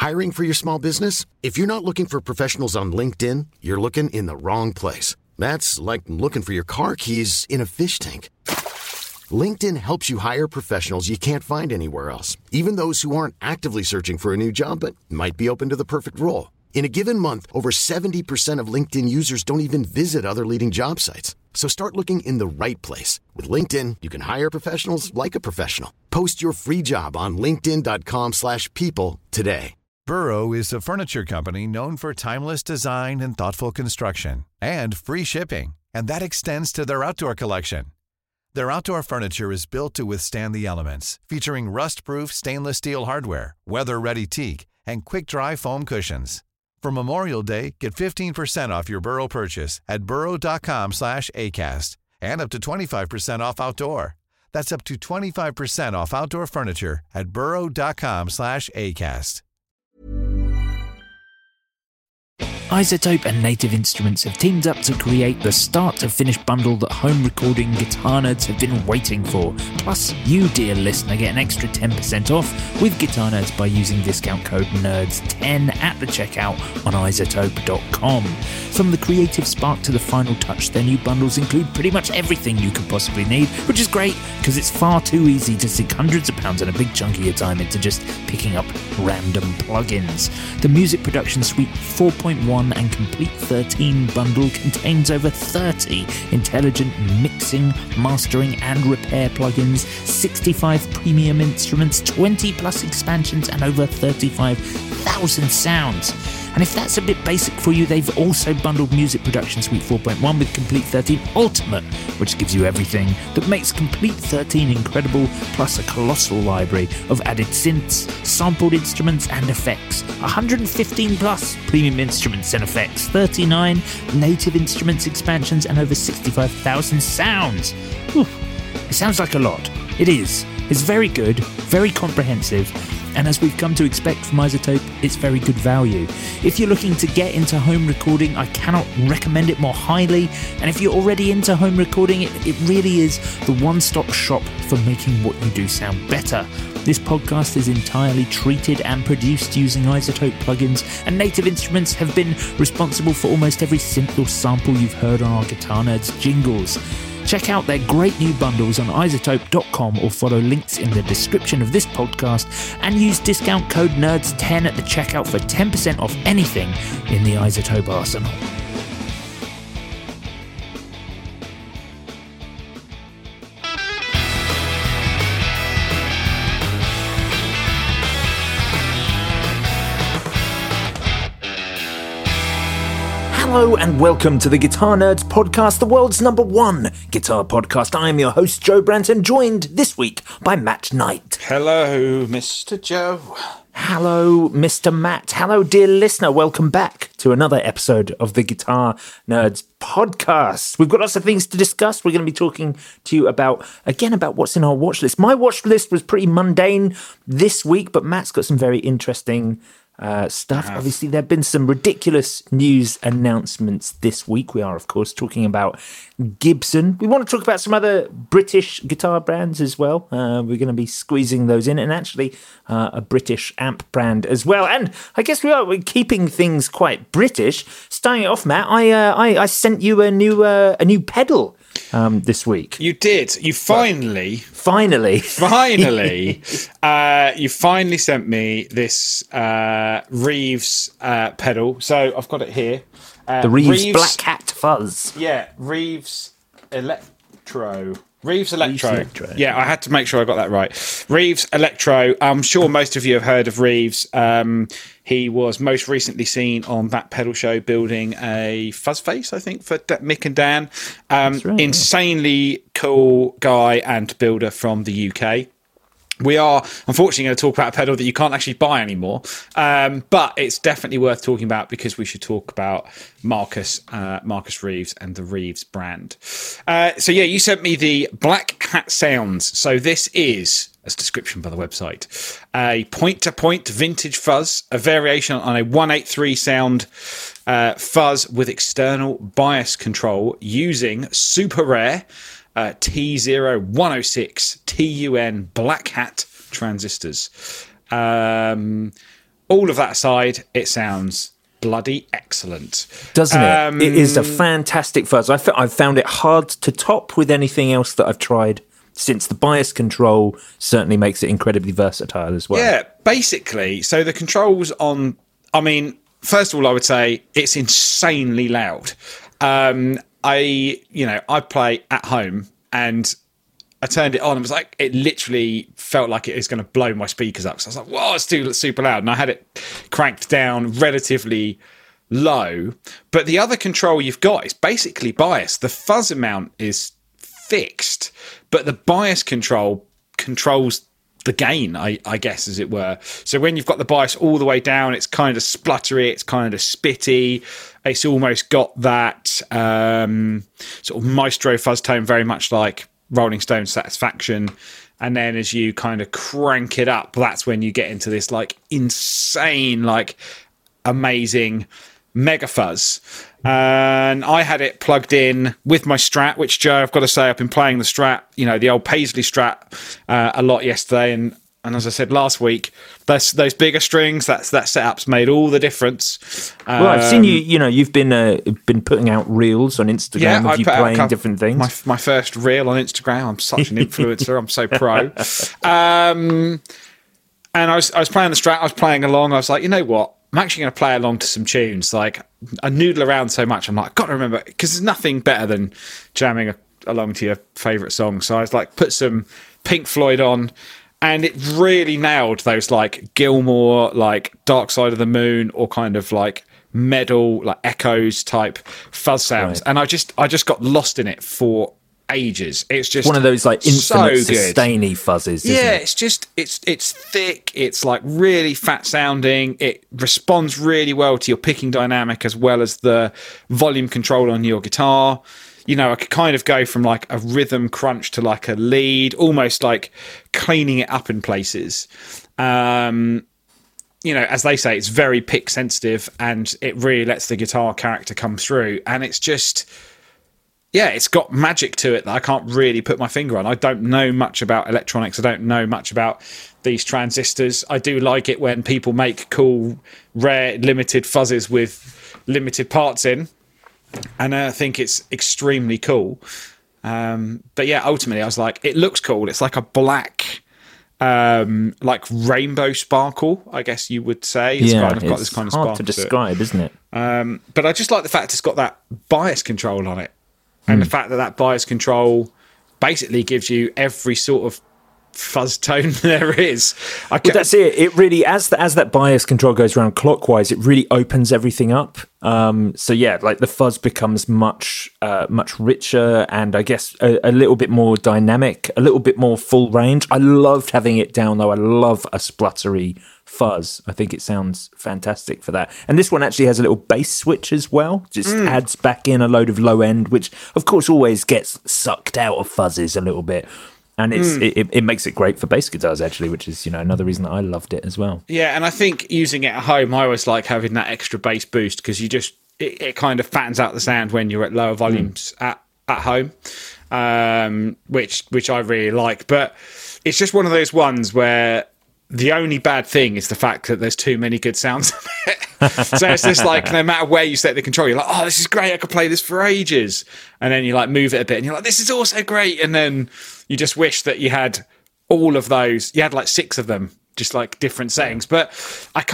Hiring for your small business? If you're not looking for professionals on LinkedIn, you're looking in the wrong place. That's like looking for your car keys in a fish tank. LinkedIn helps you hire professionals you can't find anywhere else, even those who aren't actively searching for a new job but might be open to the perfect role. In a given month, over 70% of LinkedIn users don't even visit other leading job sites. So start looking in the right place. With LinkedIn, you can hire professionals like a professional. Post your free job on linkedin.com/people today. Burrow is a furniture company known for timeless design and thoughtful construction, and free shipping, and that extends to their outdoor collection. Their outdoor furniture is built to withstand the elements, featuring rust-proof stainless steel hardware, weather-ready teak, and quick-dry foam cushions. For Memorial Day, get 15% off your Burrow purchase at burrow.com/acast, and up to 25% off outdoor. That's up to 25% off outdoor furniture at burrow.com/acast. iZotope and Native Instruments have teamed up to create the start-to-finish bundle that home recording guitar nerds have been waiting for. Plus, you, dear listener, get an extra 10% off with Guitar Nerds by using discount code NERDS10 at the checkout on iZotope.com. From the creative spark to the final touch, their new bundles include pretty much everything you could possibly need, which is great because it's far too easy to sink hundreds of pounds and a big chunk of your time into just picking up random plugins. The Music Production Suite 4.1 and Complete 13 bundle contains over 30 intelligent mixing, mastering and repair plugins, 65 premium instruments, 20 plus expansions and over 35,000 sounds. And if that's a bit basic for you, they've also bundled Music Production Suite 4.1 with Complete 13 Ultimate, which gives you everything that makes Complete 13 incredible, plus a colossal library of added synths, sampled instruments and effects, 115 plus premium instruments and effects, 39 native instruments, expansions and over 65,000 sounds. Whew. It sounds like a lot. It is. It's very good, very comprehensive, and as we've come to expect from iZotope, it's very good value. If you're looking to get into home recording, I cannot recommend it more highly. And if you're already into home recording, it really is the one-stop shop for making what you do sound better. This podcast is entirely treated and produced using iZotope plugins, and Native Instruments have been responsible for almost every synth or sample you've heard on our Guitar Nerds jingles. Check out their great new bundles on iZotope.com or follow links in the description of this podcast and use discount code NERDS10 at the checkout for 10% off anything in the iZotope arsenal. Hello and welcome to the Guitar Nerds podcast, the world's #1 guitar podcast. I am your host, Joe Branton, joined this week by Matt Knight. Hello, Mr. Joe. Hello, Mr. Matt. Hello, dear listener. Welcome back to another episode of the Guitar Nerds podcast. We've got lots of things to discuss. We're going to be talking to you about what's in our watch list. My watch list was pretty mundane this week, but Matt's got some very interesting stuff. Obviously, there have been some ridiculous news announcements this week. We are, of course, talking about Gibson. We want to talk about some other British guitar brands as well. We're going to be squeezing those in, and actually a British amp brand as well. And I guess we're keeping things quite British. Starting it off, Matt, I sent you a new pedal this week. You did. You finally, you finally sent me this Reeves pedal. So I've got it here. The Reeves Black Hat Fuzz. Yeah, Reeves Electro. Yeah, I had to make sure I got that right. Reeves Electro. I'm sure most of you have heard of Reeves. He was most recently seen on that pedal show building a fuzz face, I think, for Mick and Dan. Right, insanely cool guy and builder from the UK. We are, unfortunately, going to talk about a pedal that you can't actually buy anymore. But it's definitely worth talking about because we should talk about Marcus Reeves and the Reeves brand. So, yeah, you sent me the Black Hat Sounds. So this is, as description by the website, a point-to-point vintage fuzz, a variation on a 183 sound fuzz with external bias control using super rare T0106 TUN Black Hat transistors. all of that aside, it sounds bloody excellent. Doesn't it? It is a fantastic fuzz. I've found it hard to top with anything else that I've tried, since the bias control certainly makes it incredibly versatile as well. Yeah, basically. So the controls on, I mean, first of all, I would say it's insanely loud. I play at home and I turned it on and was like, it literally felt like it was going to blow my speakers up. So I was like, whoa, it's super loud. And I had it cranked down relatively low. But the other control you've got is basically bias. The fuzz amount is fixed, but the bias control controls the gain, I guess, as it were. So when you've got the bias all the way down, it's kind of spluttery, it's kind of spitty. It's almost got that sort of maestro fuzz tone, very much like Rolling Stone Satisfaction. And then as you kind of crank it up, that's when you get into this like insane, like amazing mega fuzz. And I had it plugged in with my Strat, which, Joe, I've got to say, I've been playing the Strat, the old Paisley Strat a lot yesterday. And as I said last week, those bigger strings, that setup's made all the difference. Well, I've seen you've been putting out reels on Instagram of you playing different things. My first reel on Instagram. I'm such an influencer. I'm so pro. And I was playing the Strat. I was playing along. I was like, you know what? I'm actually going to play along to some tunes. Like, I noodle around so much. I'm like, I've got to remember, because there's nothing better than jamming along to your favourite song. So I was like, put some Pink Floyd on, and it really nailed those like Gilmour, like Dark Side of the Moon, or kind of like metal, like Echoes type fuzz sounds. Right. And I just got lost in it for ages. It's just one of those like infinite sustainy fuzzes, isn't it? It's just it's thick, it's like really fat sounding, it responds really well to your picking dynamic as well as the volume control on your guitar. I could kind of go from like a rhythm crunch to like a lead, almost like cleaning it up in places. As they say, it's very pick sensitive and it really lets the guitar character come through. And it's just, it's got magic to it that I can't really put my finger on. I don't know much about electronics. I don't know much about these transistors. I do like it when people make cool, rare, limited fuzzes with limited parts in. And I think it's extremely cool. But yeah, ultimately I was like, it looks cool. It's like a black, like rainbow sparkle, I guess you would say. It's kind of got this kind of sparkle hard to describe, isn't it? But I just like the fact it's got that bias control on it. And the fact that bias control basically gives you every sort of fuzz tone there is. Well, that's it. It really, as that bias control goes around clockwise, it really opens everything up. So yeah, like the fuzz becomes much richer and I guess a little bit more dynamic, a little bit more full range. I loved having it down though. I love a spluttery fuzz. I think it sounds fantastic for that. And this one actually has a little bass switch as well. Just adds back in a load of low end, which of course always gets sucked out of fuzzes a little bit. And it makes it great for bass guitars, actually, which is, another reason that I loved it as well. Yeah, and I think using it at home, I always like having that extra bass boost because it kind of fattens out the sound when you're at lower volumes at home, which I really like. But it's just one of those ones where the only bad thing is the fact that there's too many good sounds of it. So it's just like, no matter where you set the control, you're like, oh, this is great, I could play this for ages. And then you like move it a bit and you're like, this is also great. And then you just wish that you had all of those. You had like 6 of them, just like different settings. But I've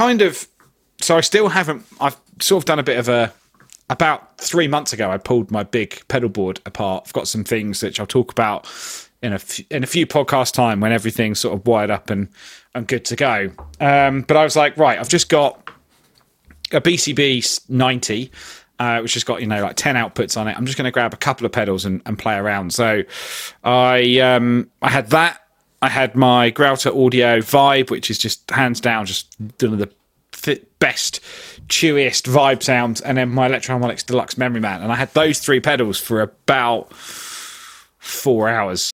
sort of done a bit of about 3 months ago, I pulled my big pedal board apart. I've got some things which I'll talk about in a few podcast time when everything's sort of wired up and I'm good to go. But I was like, right, I've just got a BCB 90, which has got, like 10 outputs on it. I'm just going to grab a couple of pedals and play around. So I had that. I had my Grauta Audio Vibe, which is just hands down just one of the best, chewiest vibe sounds. And then my Electro Harmonix Deluxe Memory Man. And I had those 3 pedals for about 4 hours.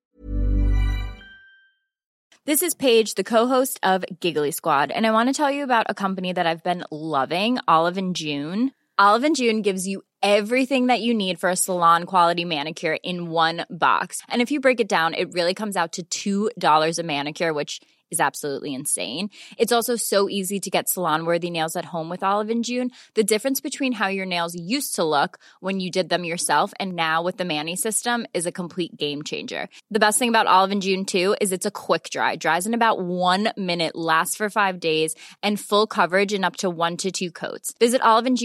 This is Paige, the co-host of Giggly Squad, and I want to tell you about a company that I've been loving, Olive & June. Olive & June gives you everything that you need for a salon-quality manicure in one box. And if you break it down, it really comes out to $2 a manicure, which is absolutely insane. It's also so easy to get salon-worthy nails at home with Olive & June. The difference between how your nails used to look when you did them yourself and now with the Mani system is a complete game changer. The best thing about Olive & June, too, is it's a quick dry. Dries in about 1 minute, lasts for 5 days, and full coverage in up to 1 to 2 coats. Visit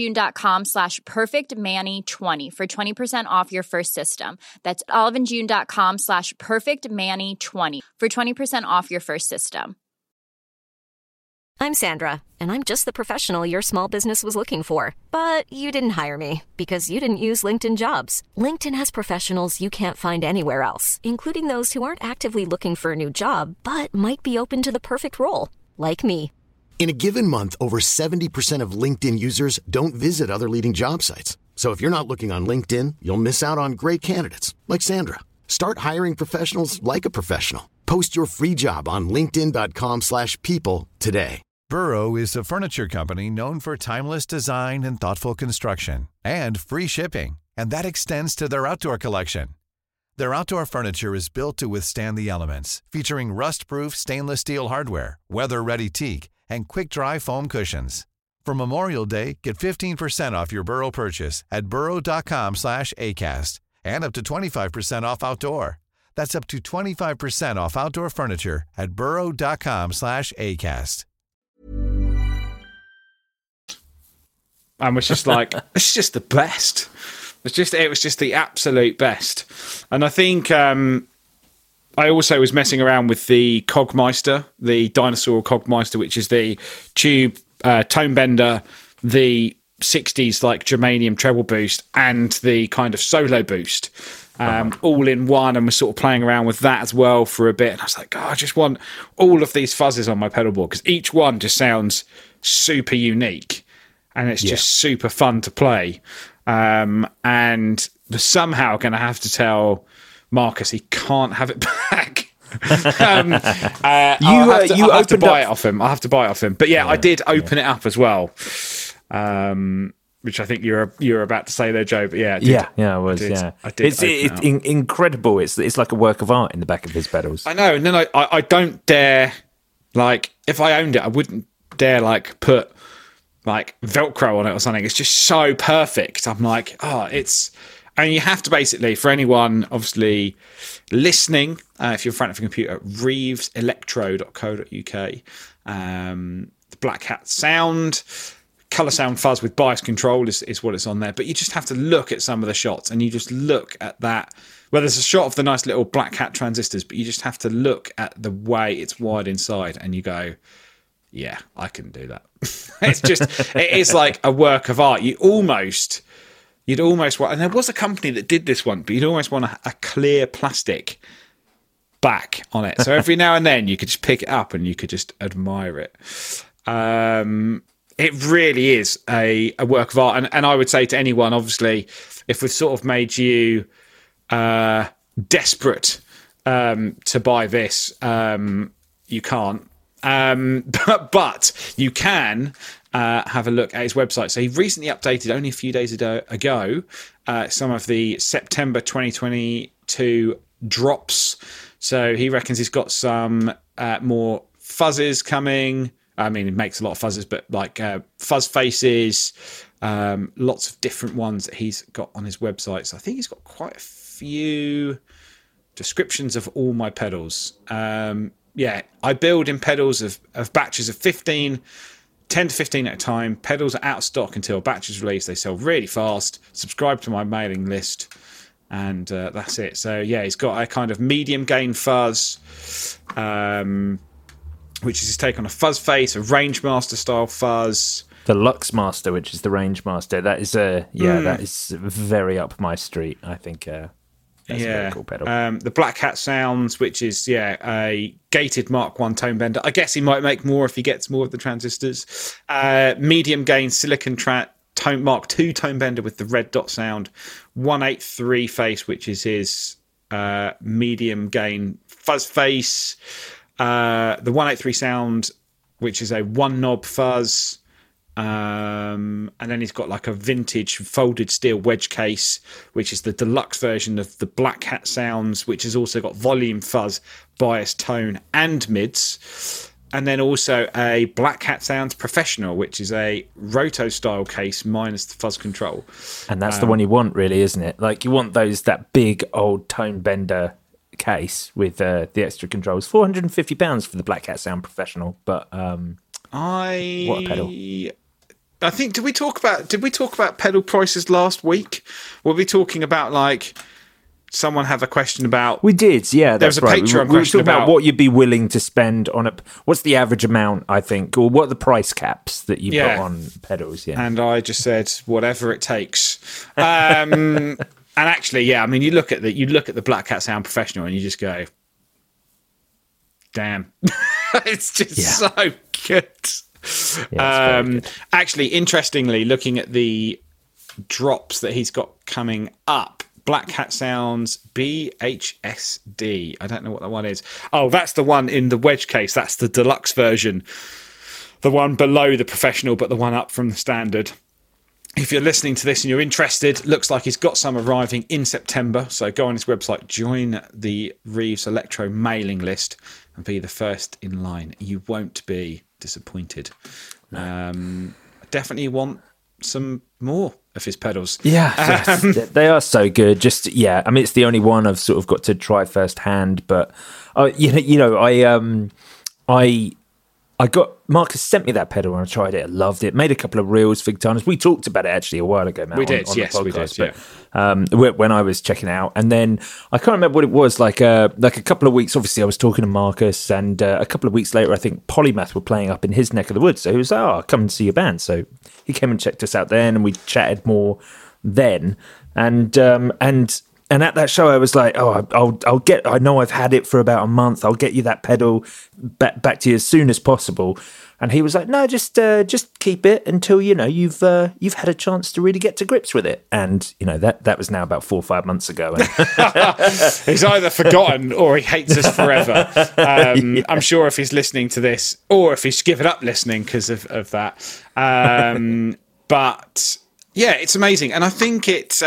oliveandjune.com/perfectmani20 for 20% off your first system. That's oliveandjune.com/perfectmani20 for 20% off your first system. I'm Sandra, and I'm just the professional your small business was looking for. But you didn't hire me because you didn't use LinkedIn Jobs. LinkedIn has professionals you can't find anywhere else, including those who aren't actively looking for a new job, but might be open to the perfect role, like me. In a given month, over 70% of LinkedIn users don't visit other leading job sites. So if you're not looking on LinkedIn, you'll miss out on great candidates like Sandra. Start hiring professionals like a professional. Post your free job on linkedin.com/people today. Burrow is a furniture company known for timeless design and thoughtful construction and free shipping, and that extends to their outdoor collection. Their outdoor furniture is built to withstand the elements, featuring rust-proof stainless steel hardware, weather-ready teak, and quick-dry foam cushions. For Memorial Day, get 15% off your Burrow purchase at burrow.com/acast and up to 25% off outdoor. That's up to 25% off outdoor furniture at burrow.com/acast. And was just like, it's just the best. It was just the absolute best. And I think I also was messing around with the Cogmeister, the Dinosaur Cogmeister, which is the tube tone bender, the 60s like germanium treble boost, and the kind of solo boost, all in one. And we're sort of playing around with that as well for a bit. And I was like, I just want all of these fuzzes on my pedal board because each one just sounds super unique. And it's just super fun to play. And we're somehow going to have to tell Marcus he can't have it back. I'll have to buy it off him. I'll have to buy it off him. But I did open it up as well. Which I think you're about to say there, Joe. But I was. It's incredible. It's like a work of art in the back of his pedals. I know. No, I don't dare. Like, if I owned it, I wouldn't dare put like Velcro on it or something. It's just so perfect. I'm like, and you have to basically, for anyone obviously listening, if you're in front of a computer, reeveselectro.co.uk, the Black Hat sound, Colour Sound Fuzz with bias control is what it's on there. But you just have to look at some of the shots, and you just look at that. Well, there's a shot of the nice little Black Hat transistors, but you just have to look at the way it's wired inside, and you go, yeah, I can do that. It is like a work of art. You'd almost want, and there was a company that did this one, but you'd almost want a clear plastic back on it. So every now and then you could just pick it up and you could just admire it. It really is a work of art. And I would say to anyone, obviously, if we've sort of made you desperate to buy this, you can't. But you can have a look at his website. So he recently updated only a few days ago some of the September 2022 drops. So he reckons he's got some more fuzzes coming. I mean, he makes a lot of fuzzes, but like fuzz faces, lots of different ones that he's got on his website. So I think he's got quite a few descriptions of all my pedals. I build in pedals of batches of 10 to 15 at a time. Pedals are out of stock until a batch is released. They sell really fast. Subscribe to my mailing list, and that's it. So, he's got a kind of medium gain fuzz, which is his take on a fuzz face, a Rangemaster style fuzz. The Luxmaster, which is the Rangemaster. That is that is very up my street, I think. That's a very cool pedal. The Black Hat Sounds, which is a gated Mark 1 tone bender. I guess he might make more if he gets more of the transistors. Medium gain silicon Mark 2 tone bender with the red dot sound. 183 face, which is his medium gain fuzz face. The 183 sound, which is a one knob fuzz. And then he's got like a vintage folded steel wedge case, which is the deluxe version of the Black Hat Sounds, which has also got volume, fuzz, bias, tone, and mids. And then also a Black Hat Sounds Professional, which is a roto style case minus the fuzz control. And that's the one you want, really, isn't it? Like, you want that big old tone bender case with the extra controls. £450 for the Black Hat Sound Professional, but what a pedal! I think did we talk about pedal prices last week? Were we talking about like someone had a question about? We did, yeah. There was a right. Patreon we were question talking about what you'd be willing to spend on what's the average amount, I think, or what are the price caps that you put on pedals? Yeah, and I just said whatever it takes. And actually, yeah, I mean, you look at the Black Hat Sound Professional, and you just go, "Damn, it's just so good." Yeah, good. Actually, interestingly, looking at the drops that he's got coming up, Black Hat Sounds BHSD. I don't know what that one is. Oh, that's the one in the wedge case. That's the deluxe version. The one below the Professional, but the one up from the standard. If you're listening to this and you're interested, looks like he's got some arriving in September. So go on his website, join the Reeves Electro mailing list, and be the first in line. You won't be disappointed. Definitely want some more of his pedals. Yeah, they are so good. Just I mean, it's the only one I've sort of got to try firsthand. But I got Marcus sent me that pedal and I tried it. I loved it. Made a couple of reels for guitars. We talked about it actually a while ago, Matt. We did, on yes, the podcast, we did. But, when I was checking it out, and then I can't remember what it was. Like a couple of weeks. Obviously, I was talking to Marcus, and a couple of weeks later, I think Polymath were playing up in his neck of the woods. So he was like, "Oh, I'll come and see your band." So he came and checked us out then, and we chatted more then. And at that show, I was like, "Oh, I'll get. I know I've had it for about a month. I'll get you that pedal back to you as soon as possible." And he was like, "No, just keep it until you've had a chance to really get to grips with it." And that was now about 4 or 5 months ago. He's either forgotten or he hates us forever. I'm sure if he's listening to this, or if he's given up listening because of that. But yeah, it's amazing, and I think it's.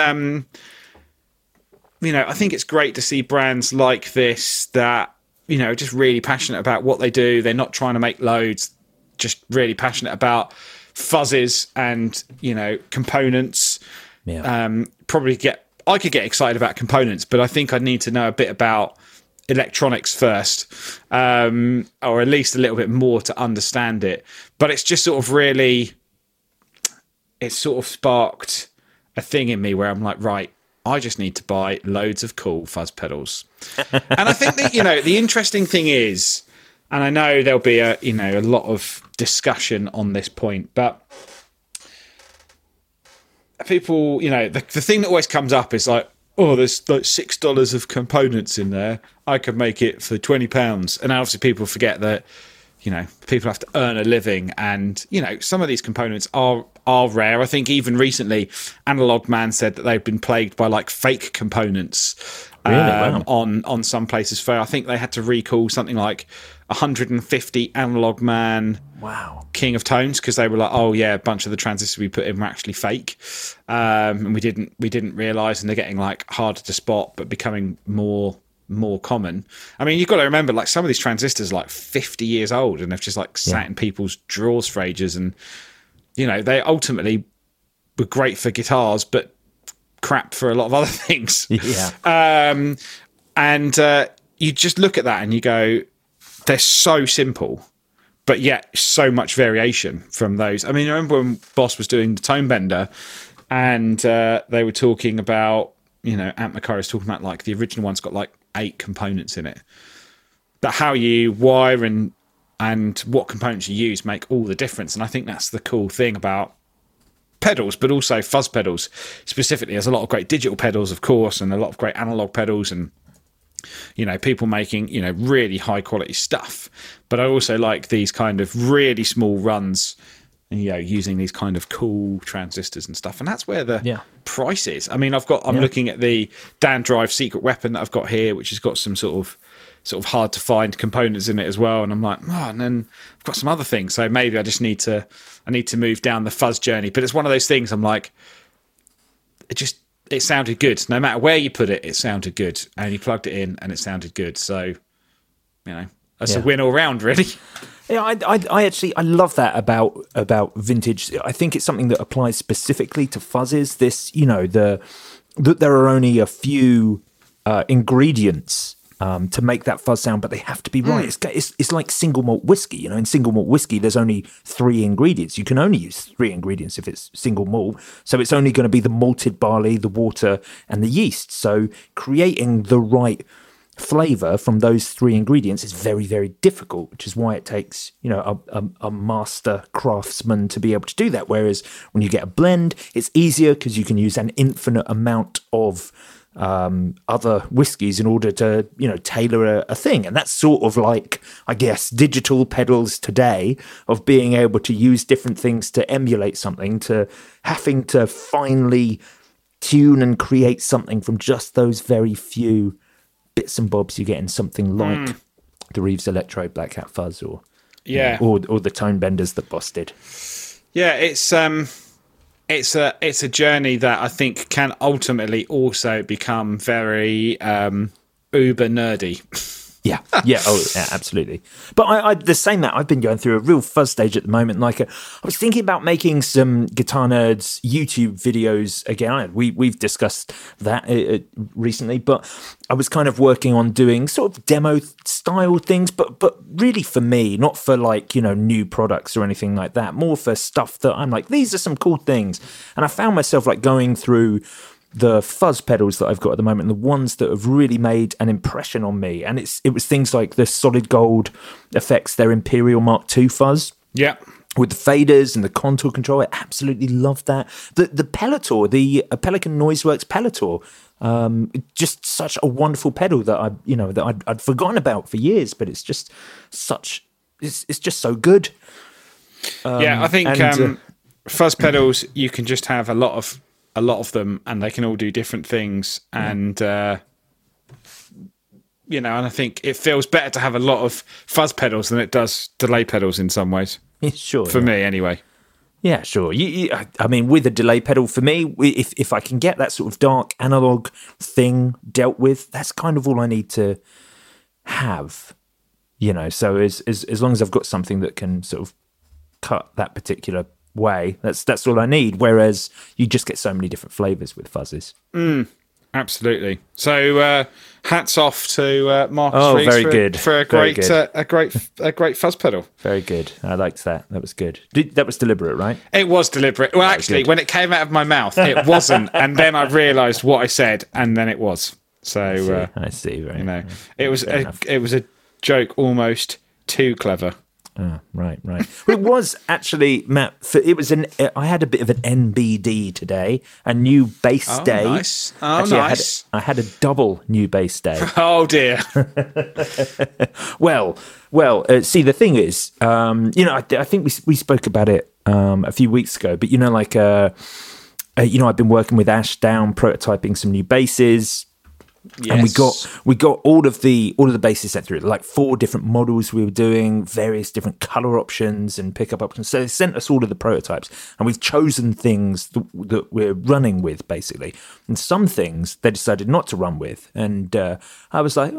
I think it's great to see brands like this that, just really passionate about what they do. They're not trying to make loads, just really passionate about fuzzes and, components. Yeah. I could get excited about components, but I think I'd need to know a bit about electronics first, or at least a little bit more to understand it. But it's just sort of sparked a thing in me where I'm like, right, I just need to buy loads of cool fuzz pedals. And I think that, the interesting thing is, and I know there'll be a lot of discussion on this point, but people, the thing that always comes up is like, oh, there's like $6 of components in there. I could make it for £20. And obviously people forget that, people have to earn a living, and some of these components are rare. I think even recently, Analog Man said that they've been plagued by like fake components on some places. For I think they had to recall something like 150 Analog Man King of Tones because they were like, oh yeah, a bunch of the transistors we put in were actually fake, and we didn't realise, and they're getting like harder to spot, but becoming more common. I mean, you've got to remember, like, some of these transistors are like 50 years old and they've just like sat in people's drawers for ages, and they ultimately were great for guitars but crap for a lot of other things. And you just look at that and you go, they're so simple but yet so much variation from those. I mean, I remember when Boss was doing the Tone Bender and they were talking about, Ant McCurry was talking about like the original one's got like 8 components in it. But how you wire and what components you use make all the difference. And I think that's the cool thing about pedals, but also fuzz pedals specifically. There's a lot of great digital pedals, of course, and a lot of great analog pedals, and people making really high quality stuff. But I also like these kind of really small runs, using these kind of cool transistors and stuff, and that's where the price is. I mean, I'm looking at the Dan Drive Secret Weapon that I've got here, which has got some sort of sort of hard to find components in it as well. And I'm like, and then I've got some other things. So maybe I just need to move down the fuzz journey. But it's one of those things I'm like, it sounded good. No matter where you put it, it sounded good. And you plugged it in and it sounded good. So, that's a win all round, really. Yeah, I love that about vintage. I think it's something that applies specifically to fuzzes. This, that there are only a few ingredients to make that fuzz sound, but they have to be right. It's like single malt whiskey. In single malt whiskey, there's only 3 ingredients. You can only use 3 ingredients if it's single malt. So it's only going to be the malted barley, the water, and the yeast. So creating the right flavor from those 3 ingredients is very, very difficult, which is why it takes a master craftsman to be able to do that. Whereas when you get a blend, it's easier because you can use an infinite amount of other whiskies in order to tailor a thing. And that's sort of like, I guess, digital pedals today, of being able to use different things to emulate something, to having to finally tune and create something from just those very few bits and bobs you get in something like the Reeves Electro Black Cat Fuzz, or the Tone Benders that Boss did. Yeah, it's a journey that I think can ultimately also become very uber nerdy. Yeah, absolutely. But the same that I've been going through a real fuzz stage at the moment. Like, I was thinking about making some Guitar Nerds YouTube videos again. We've discussed that recently, but I was kind of working on doing sort of demo style things, but really for me, not for new products or anything like that. More for stuff that I'm like, these are some cool things, and I found myself going through the fuzz pedals that I've got at the moment, the ones that have really made an impression on me. And it was things like the Solid Gold Effects, their Imperial Mark II fuzz. Yeah. With the faders and the contour control. I absolutely loved that. The Pelotor, the Pelican Noiseworks Pelotor, just such a wonderful pedal that I'd forgotten about for years, but it's just it's just so good. I think fuzz pedals, you can just have a lot of them, and they can all do different things. And, and I think it feels better to have a lot of fuzz pedals than it does delay pedals in some ways. Sure. For me, anyway. Yeah, sure. I mean, with a delay pedal, for me, if I can get that sort of dark analog thing dealt with, that's kind of all I need to have. So as long as I've got something that can sort of cut that particular way, that's all I need. Whereas you just get so many different flavors with fuzzes. Absolutely. So hats off to Marcus Reeves very good. For a great fuzz pedal. Very good. I liked that. That was good. That was deliberate, right? It was deliberate. Well, actually, when it came out of my mouth, it wasn't, and then I realised what I said, and then it was. So I see. Right. It was a joke almost too clever. Oh, right. Well, it was actually, Matt. I had a bit of an NBD today, a new bass day. Nice. Nice. I had a double new bass day. Oh dear. Well. See, the thing is, I think we spoke about it a few weeks ago. But I've been working with Ashdown, prototyping some new basses. Yes. And we got all of the basses set through, like 4 different models we were doing, various different color options and pickup options. So they sent us all of the prototypes, and we've chosen things that we're running with, basically. And some things they decided not to run with. And I was like,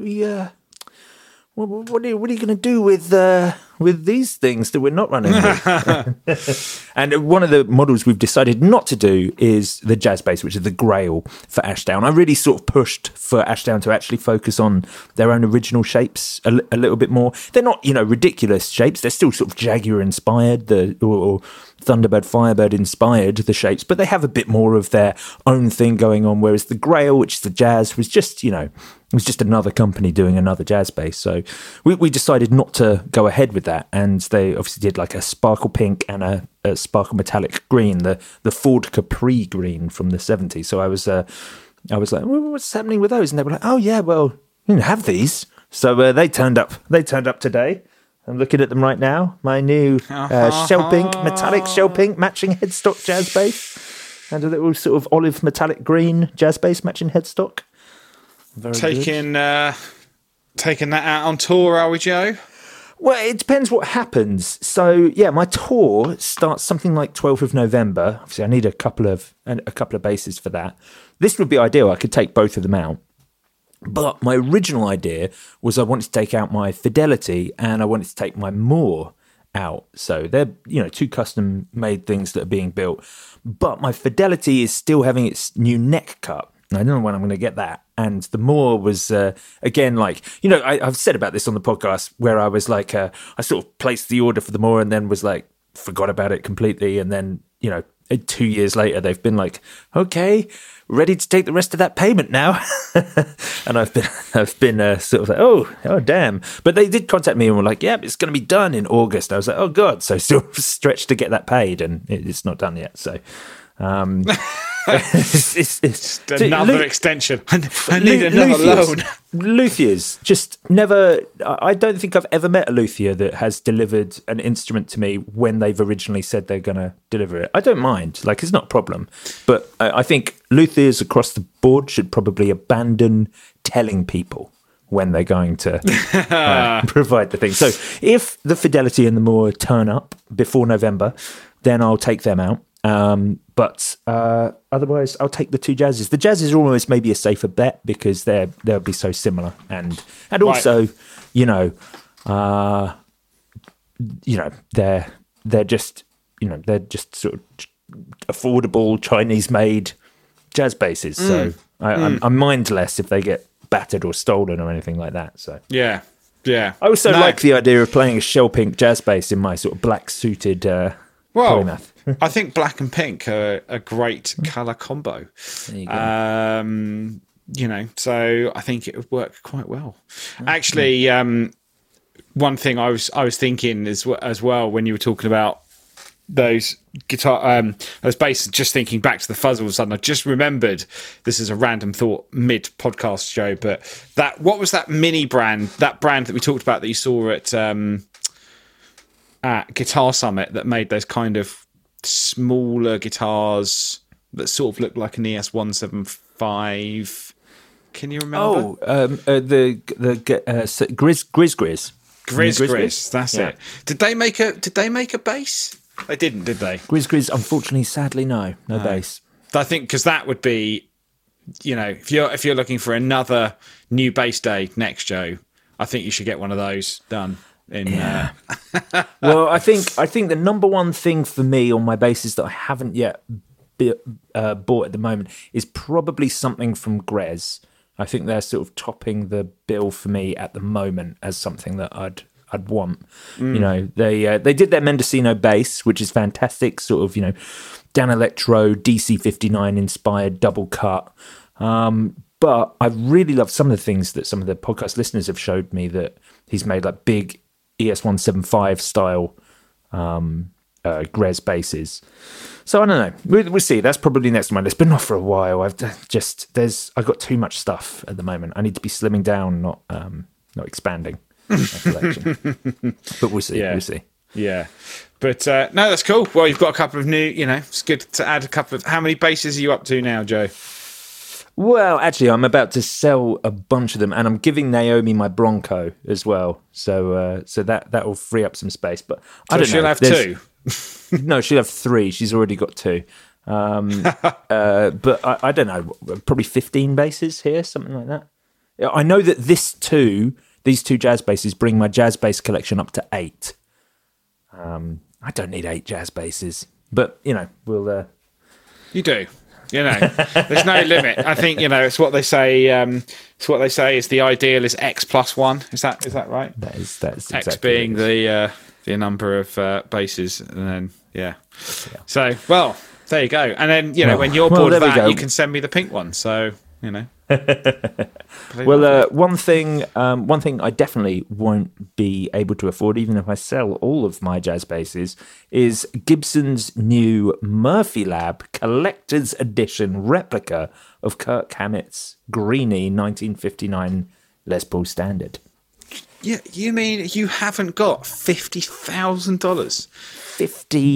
what are you going to do with these things that we're not running with? And one of the models we've decided not to do is the jazz bass, which is the Grail for Ashdown. I really sort of pushed for Ashdown to actually focus on their own original shapes a little bit more. They're not, ridiculous shapes. They're still sort of Jaguar inspired, or Thunderbird, Firebird inspired, the shapes, but they have a bit more of their own thing going on. Whereas the Grail, which is the jazz, was just, it was just another company doing another jazz bass. So we decided not to go ahead with that. And they obviously did like a sparkle pink and a sparkle metallic green, the Ford Capri green from the 70s. So I was like, well, what's happening with those? And they were like, oh yeah, well, you can have these. So they turned up today. I'm looking at them right now. My new metallic shell pink matching headstock jazz bass, and a little sort of olive metallic green jazz bass matching headstock. Taking taking that out on tour, are we, Joe? Well, it depends what happens. So, yeah, my tour starts something like 12th of November. Obviously, I need a couple of bases for that. This would be ideal. I could take both of them out. But my original idea was I wanted to take out my Fidelity and I wanted to take my Moore out. So they're, two custom-made things that are being built. But my Fidelity is still having its new neck cut. I don't know when I'm going to get that. And the Moore was, again, like, I've said about this on the podcast where I was like, I sort of placed the order for the Moore and then was like, forgot about it completely. And then, 2 years later, they've been like, okay, ready to take the rest of that payment now. And I've been sort of like, oh, damn. But they did contact me and were like, yeah, it's going to be done in August. I was like, oh, God. So still stretched to get that paid and it's not done yet. So, it's another extension. I need another loan. Luthiers just never. I don't think I've ever met a luthier that has delivered an instrument to me when they've originally said they're going to deliver it. I don't mind, like it's not a problem. But I think luthiers across the board should probably abandon telling people when they're going to provide the thing. So if the Fidelity and the Moore turn up before November, then I'll take them out. But otherwise, I'll take the two Jazzes. The Jazzes are almost maybe a safer bet because they'll be so similar, and also, they're just sort of affordable Chinese-made jazz basses. So I'm mindless if they get battered or stolen or anything like that. So yeah. I also like the idea of playing a shell pink jazz bass in my sort of black suited polymath. I think black and pink are a great colour combo. There you go. So I think it would work quite well. Actually, one thing I was thinking as well when you were talking about those those basses, just thinking back to the fuzz all of a sudden, I just remembered, this is a random thought mid-podcast show, but what was that mini brand, that brand that we talked about that you saw at Guitar Summit that made those kind of smaller guitars that sort of looked like an ES175. Can you remember? The Grizz. Grizz. That's it. Did they make a bass? They didn't, did they? Grizz. Unfortunately, sadly, no bass. I think because that would be, if you're looking for another new bass day next, Joe, I think you should get one of those done. Well, I think the number one thing for me on my basses that I haven't yet bought at the moment is probably something from Grez. I think they're sort of topping the bill for me at the moment as something that I'd want. They did their Mendocino bass, which is fantastic, sort of Dan Electro DC59 inspired double cut. But I really love some of the things that some of the podcast listeners have showed me that he's made, like big ES175 style Grez basses. So I don't know. We'll see. That's probably next month. It's been off for a while. I've got too much stuff at the moment. I need to be slimming down, not expanding my collection. But we'll see. Yeah. We'll see. Yeah. But no, that's cool. Well, you've got a couple of new. It's good to add a couple of. How many basses are you up to now, Joe? Well, actually, I'm about to sell a bunch of them, and I'm giving Naomi my Bronco as well. So that will free up some space. But I don't know. She'll have two. No, she'll have three. She's already got two. But I don't know. Probably 15 basses here, something like that. I know that these two jazz basses bring my jazz bass collection up to 8. I don't need 8 jazz basses, but we'll. You do. There's no limit. I think it's what they say. It's what they say is the ideal is X plus 1. Is that right? That's X exactly being the number of bases, and then yeah. So there you go. And then when you're bored of that, you can send me the pink one. So Well, one thing I definitely won't be able to afford, even if I sell all of my jazz basses, is Gibson's new Murphy Lab Collector's Edition replica of Kirk Hammett's Greenie 1959 Les Paul Standard. Yeah, you mean you haven't got $50,000?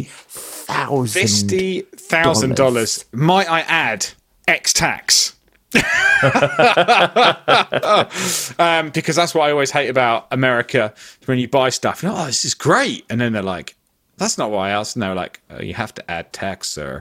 $50,000. $50,000. Might I add, ex-tax. Because that's what I always hate about America. When you buy stuff, you're like, oh, this is great. And then they're like, that's not what I asked. And they're like, oh, you have to add tax, sir.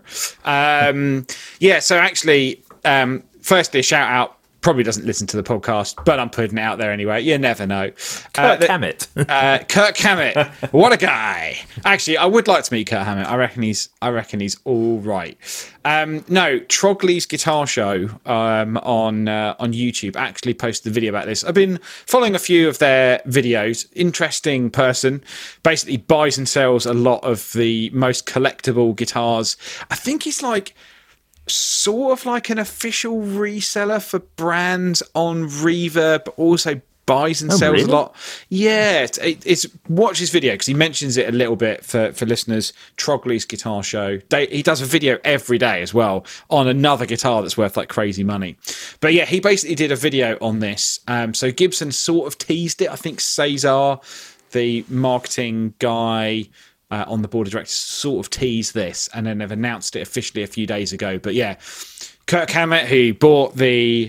So actually, firstly, a shout out. Probably doesn't listen to the podcast, but I'm putting it out there anyway. You never know. Kirk Hammett. Kirk Hammett. What a guy. Actually, I would like to meet Kirk Hammett. I reckon he's all right. No, Trogley's Guitar Show on YouTube actually posted a video about this. I've been following a few of their videos. Interesting person. Basically buys and sells a lot of the most collectible guitars. I think he's like sort of like an official reseller for brands on Reverb, but also buys and sells a lot. Yeah, it's watch his video because he mentions it a little bit for listeners. Trogley's Guitar Show. He does a video every day as well on another guitar that's worth like crazy money. But yeah, he basically did a video on this. So Gibson sort of teased it. I think Cesar, the marketing guy on the board of directors, sort of teased this, and then they've announced it officially a few days ago. But yeah, Kirk Hammett, who bought the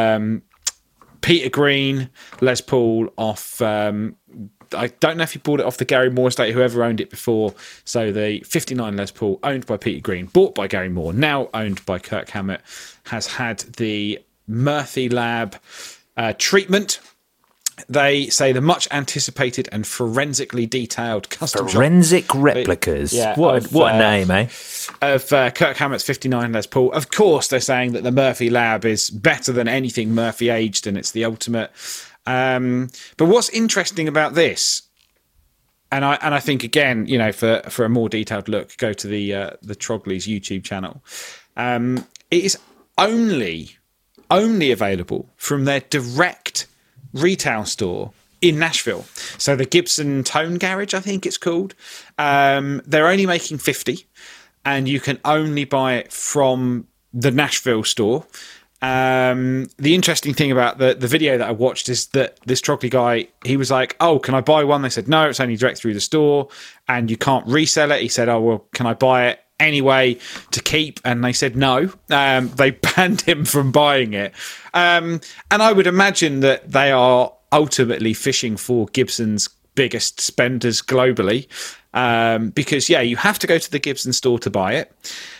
Peter Green Les Paul off, I don't know if he bought it off the Gary Moore estate, whoever owned it before. So the 59 Les Paul, owned by Peter Green, bought by Gary Moore, now owned by Kirk Hammett, has had the Murphy Lab treatment. They say the much anticipated and forensically detailed custom forensic replicas. Yeah, what a name, eh? Of Kirk Hammett's 59 Les Paul. Of course, they're saying that the Murphy Lab is better than anything Murphy aged, and it's the ultimate. But what's interesting about this, and I think again, you know, for a more detailed look, go to the Trogley's YouTube channel. It is only available from their direct retail store in Nashville. So the Gibson Tone Garage, I think it's called. They're only making 50, and you can only buy it from the Nashville store. The interesting thing about the video that I watched is that this Trogley guy, he was like, oh, can I buy one? They said, no, it's only direct through the store and you can't resell it. He said, oh, well, can I buy it anyway to keep? And they said no. They banned him from buying it. And I would imagine that they are ultimately fishing for Gibson's biggest spenders globally, because yeah, you have to go to the Gibson store to buy it.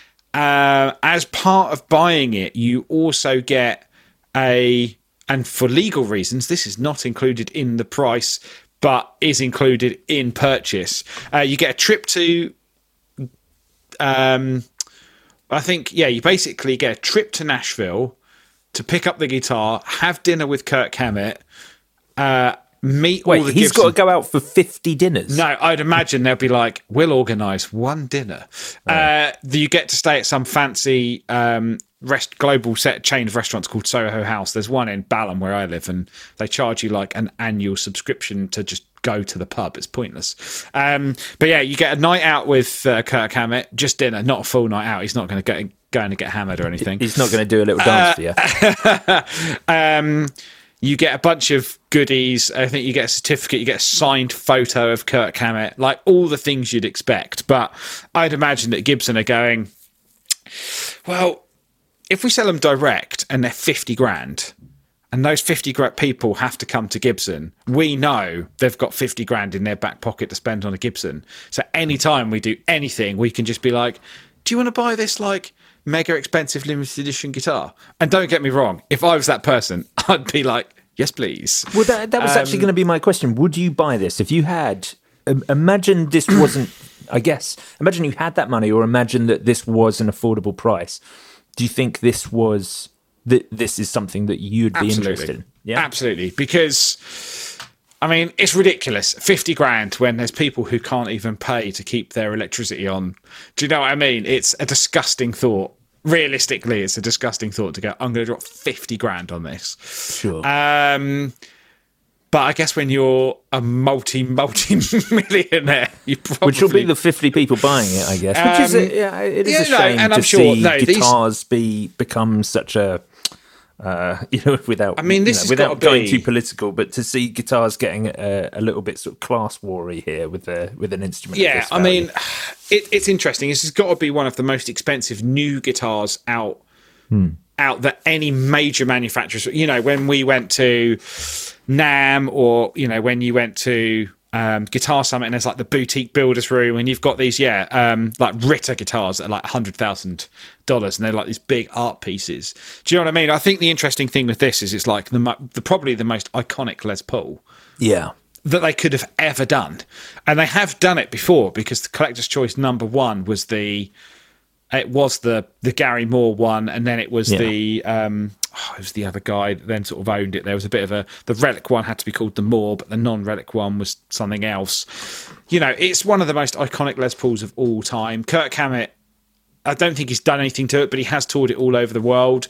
As part of buying it, you also get and for legal reasons, this is not included in the price, but is included in purchase. You get a trip to I think, yeah, you basically get a trip to Nashville to pick up the guitar, have dinner with Kirk Hammett, meet all the he's Gibson. got to go out for 50 dinners. No, I'd imagine they'll be like, we'll organise one dinner. Right. You get to stay at some fancy global set chain of restaurants called Soho House. There's one in Balham where I live, and they charge you like an annual subscription to just go to the pub. It's pointless. But yeah, you get a night out with Kirk Hammett, just dinner, not a full night out. He's not going to go and get hammered or anything. He's not going to do a little dance for you. You get a bunch of goodies. I think you get a certificate. You get a signed photo of Kirk Hammett, like all the things you'd expect. But I'd imagine that Gibson are going, well, if we sell them direct and they're 50 grand, and those 50 grand people have to come to Gibson, we know they've got 50 grand in their back pocket to spend on a Gibson. So anytime we do anything, we can just be like, do you want to buy this like mega expensive limited edition guitar? And don't get me wrong, if I was that person, I'd be like, yes, please. Well, that was actually going to be my question. Would you buy this if you had, imagine this wasn't, imagine you had that money, or imagine that this was an affordable price. Do you think this is something that you'd be interested in? Yeah, absolutely. Because, I mean, it's ridiculous. 50 grand when there's people who can't even pay to keep their electricity on. Do you know what I mean? It's a disgusting thought. Realistically, it's a disgusting thought to go, I'm going to drop 50 grand on this. Sure. But I guess when you're a multi-millionaire, you probably... Which will be the 50 people buying it, I guess. Which is, it is a shame to see guitars become such a... without going too political, but to see guitars getting a little bit sort of class war-y here with an instrument. Yeah, I mean, it's interesting. This has got to be one of the most expensive new guitars out out that any major manufacturers, you know, when we went to NAMM, or, you know, when you went to Guitar Summit, and there's like the boutique builders room, and you've got these like Ritter guitars that are like $100,000, and they're like these big art pieces. Do you know what I mean? I think the interesting thing with this is it's like probably the most iconic Les Paul. Yeah. That they could have ever done. And they have done it before, because the Collector's Choice number 1 was the Gary Moore one, and then it was it was the other guy that then sort of owned it. There was a bit of the Relic one had to be called the Moore, but the non-Relic one was something else. You know, it's one of the most iconic Les Pauls of all time. Kirk Hammett, I don't think he's done anything to it, but he has toured it all over the world.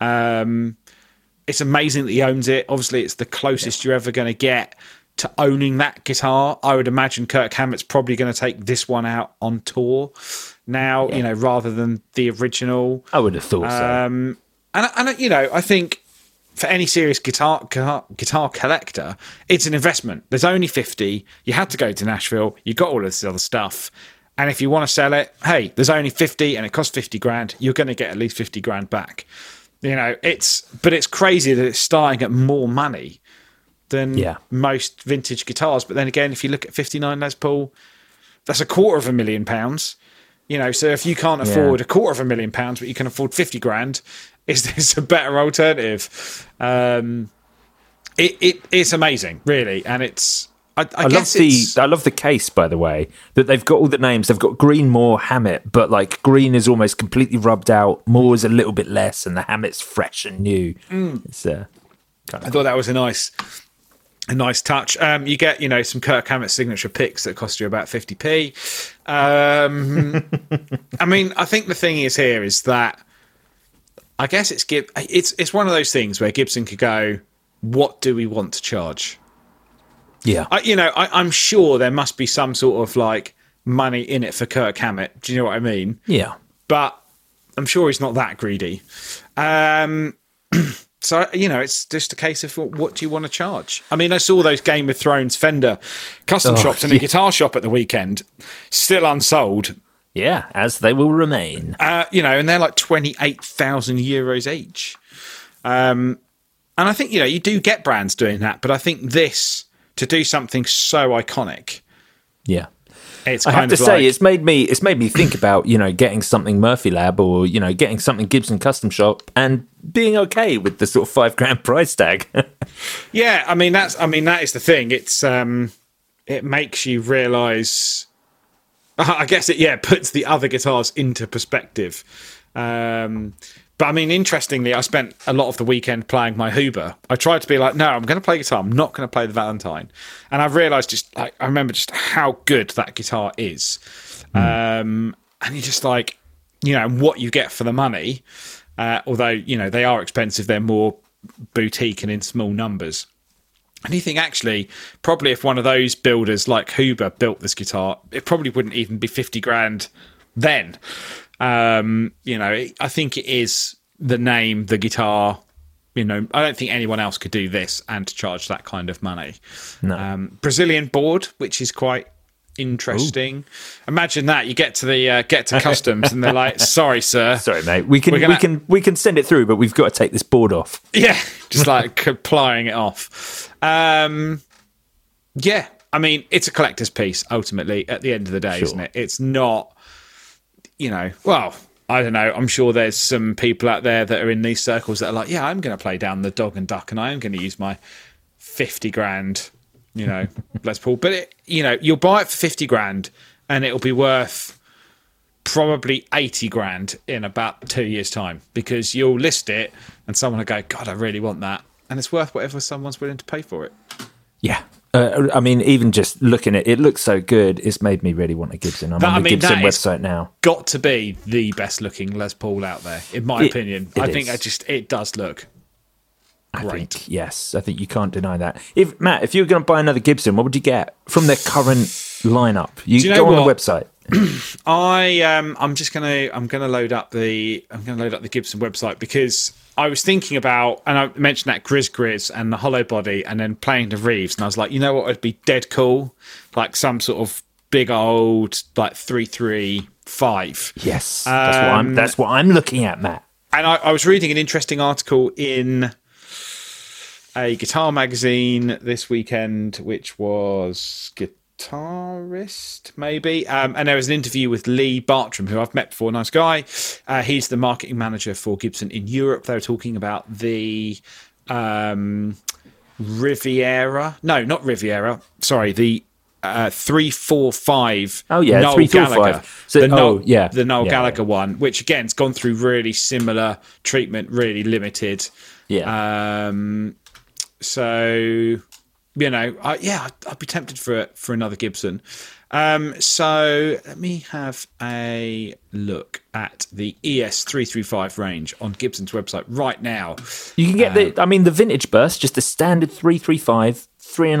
It's amazing that he owns it. Obviously, it's the closest you're ever going to get to owning that guitar. I would imagine Kirk Hammett's probably going to take this one out on tour now, you know, rather than the original. I would have thought so. And you know, I think for any serious guitar collector, it's an investment. There's only 50. You had to go to Nashville. You got all of this other stuff. And if you want to sell it, hey, there's only 50 and it costs 50 grand. You're going to get at least 50 grand back. You know, it's crazy that it's starting at more money than most vintage guitars. But then again, if you look at 59 Les Paul, that's £250,000. You know, so if you can't afford £250,000, but you can afford 50 grand, is this a better alternative? It's amazing, really, and it's. I love the case, by the way, that they've got all the names. They've got Green, Moore, Hammett, but like Green is almost completely rubbed out. Moore is a little bit less, and the Hammett's fresh and new. It's I thought that was a nice touch. You get, you know, some Kirk Hammett signature picks that cost you about 50p. I mean, I think the thing is here is that I guess it's one of those things where Gibson could go, what do we want to charge? Yeah. I'm sure there must be some sort of like money in it for Kirk Hammett. Do you know what I mean? Yeah. But I'm sure he's not that greedy. So, you know, it's just a case of what do you want to charge? I mean, I saw those Game of Thrones Fender custom shops in a guitar shop at the weekend, still unsold. Yeah, as they will remain. You know, and they're like 28,000 euros each. And I think, you know, you do get brands doing that, but I think this, to do something so iconic. Yeah. It's I have to say, it's made me think about, you know, getting something Murphy Lab or, you know, getting something Gibson Custom Shop and being okay with the sort of £5,000 price tag. Yeah, I mean that is the thing. It's it makes you realise. I guess it puts the other guitars into perspective. But I mean, interestingly, I spent a lot of the weekend playing my Huber. I tried to be like, no, I'm going to play guitar. I'm not going to play the Valentine. And I realised I remember just how good that guitar is. And you're just like, you know, what you get for the money. Although, you know, they are expensive. They're more boutique and in small numbers. And you think, actually, probably if one of those builders like Huber built this guitar, it probably wouldn't even be 50 grand then. You know, I think it is the name, the guitar. You know, I don't think anyone else could do this and charge that kind of money. No. Brazilian board, which is quite interesting. Ooh. Imagine that you get to customs and they're like, "Sorry, sir, sorry, mate. We can send it through, but we've got to take this board off." Yeah, just like applying it off. Yeah, I mean, it's a collector's piece ultimately. At the end of the day, isn't it? It's not. You know, well, I don't know. I'm sure there's some people out there that are in these circles that are like, yeah, I'm going to play down the Dog and Duck and I am going to use my 50 grand, you know, Les Paul. But, you know, you'll buy it for 50 grand and it'll be worth probably 80 grand in about 2 years' time because you'll list it and someone will go, God, I really want that. And it's worth whatever someone's willing to pay for it. Yeah. I mean, even just looking at it, it looks so good. It's made me really want a Gibson. I'm on the Gibson website now. Got to be the best looking Les Paul out there, in my opinion. I think it does look great. Yes, I think you can't deny that. Matt, if you were going to buy another Gibson, what would you get from their current lineup? You go on the website. I'm going to load up the Gibson website because I was thinking about, and I mentioned that Grizz and the hollow body and then playing the Reeves, and I was like, you know what would be dead cool? Like some sort of big old like 335. Yes, that's what I'm looking at, Matt. And I was reading an interesting article in a guitar magazine this weekend, which was Guitarist, maybe. And there was an interview with Lee Bartram, who I've met before, nice guy. He's the marketing manager for Gibson in Europe. They were talking about the Riviera. No, not Riviera. Sorry, the 345. Oh yeah, Noel 345. Gallagher. So, the Noel Gallagher one, which again has gone through really similar treatment, really limited. Yeah. So I'd be tempted for another Gibson. So let me have a look at the ES335 range on Gibson's website right now. You can get the vintage burst, just a standard 335,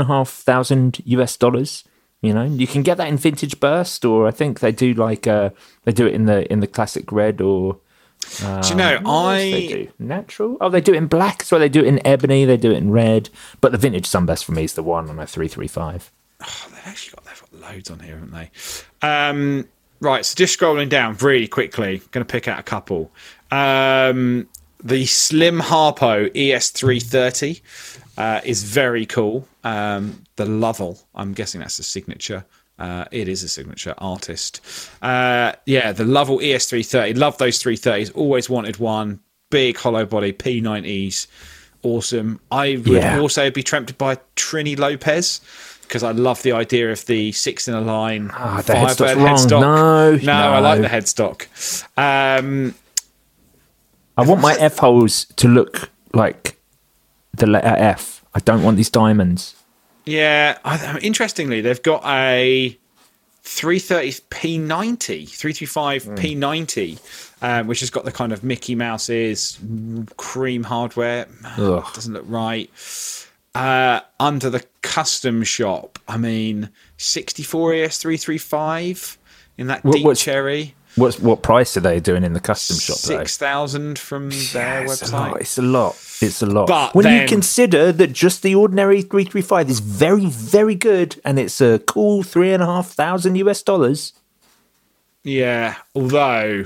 $3,500 US. You can get that in vintage burst, or I think they do they do it in the classic red, or do you know they do? Natural? Oh, they do it in black, so they do it in ebony, they do it in red, but the vintage sunburst for me is the one on a 335. Oh, they've got loads on here, haven't they? Right, so just scrolling down really quickly, going to pick out a couple. The Slim Harpo ES330 is very cool. The Lovell, I'm guessing that's a signature. It is a signature artist. The Lovell ES330. Love those 330s. Always wanted one. Big hollow body P90s. Awesome. I would also be tempted by Trini Lopez, because I love the idea of the 6 in a line Firebird headstock. No, I like the headstock. I want my F holes to look like the letter F. I don't want these diamonds. Yeah, interestingly, they've got a 330 P90, 335 P90, which has got the kind of Mickey Mouse's cream hardware. Doesn't look right. Under the custom shop, 64 ES335 in that deep cherry. What price are they doing in the custom shop? 6,000 from their website. It's a lot. But when you consider that just the ordinary 335 is very, very good, and it's a cool $3,500 US. Yeah, although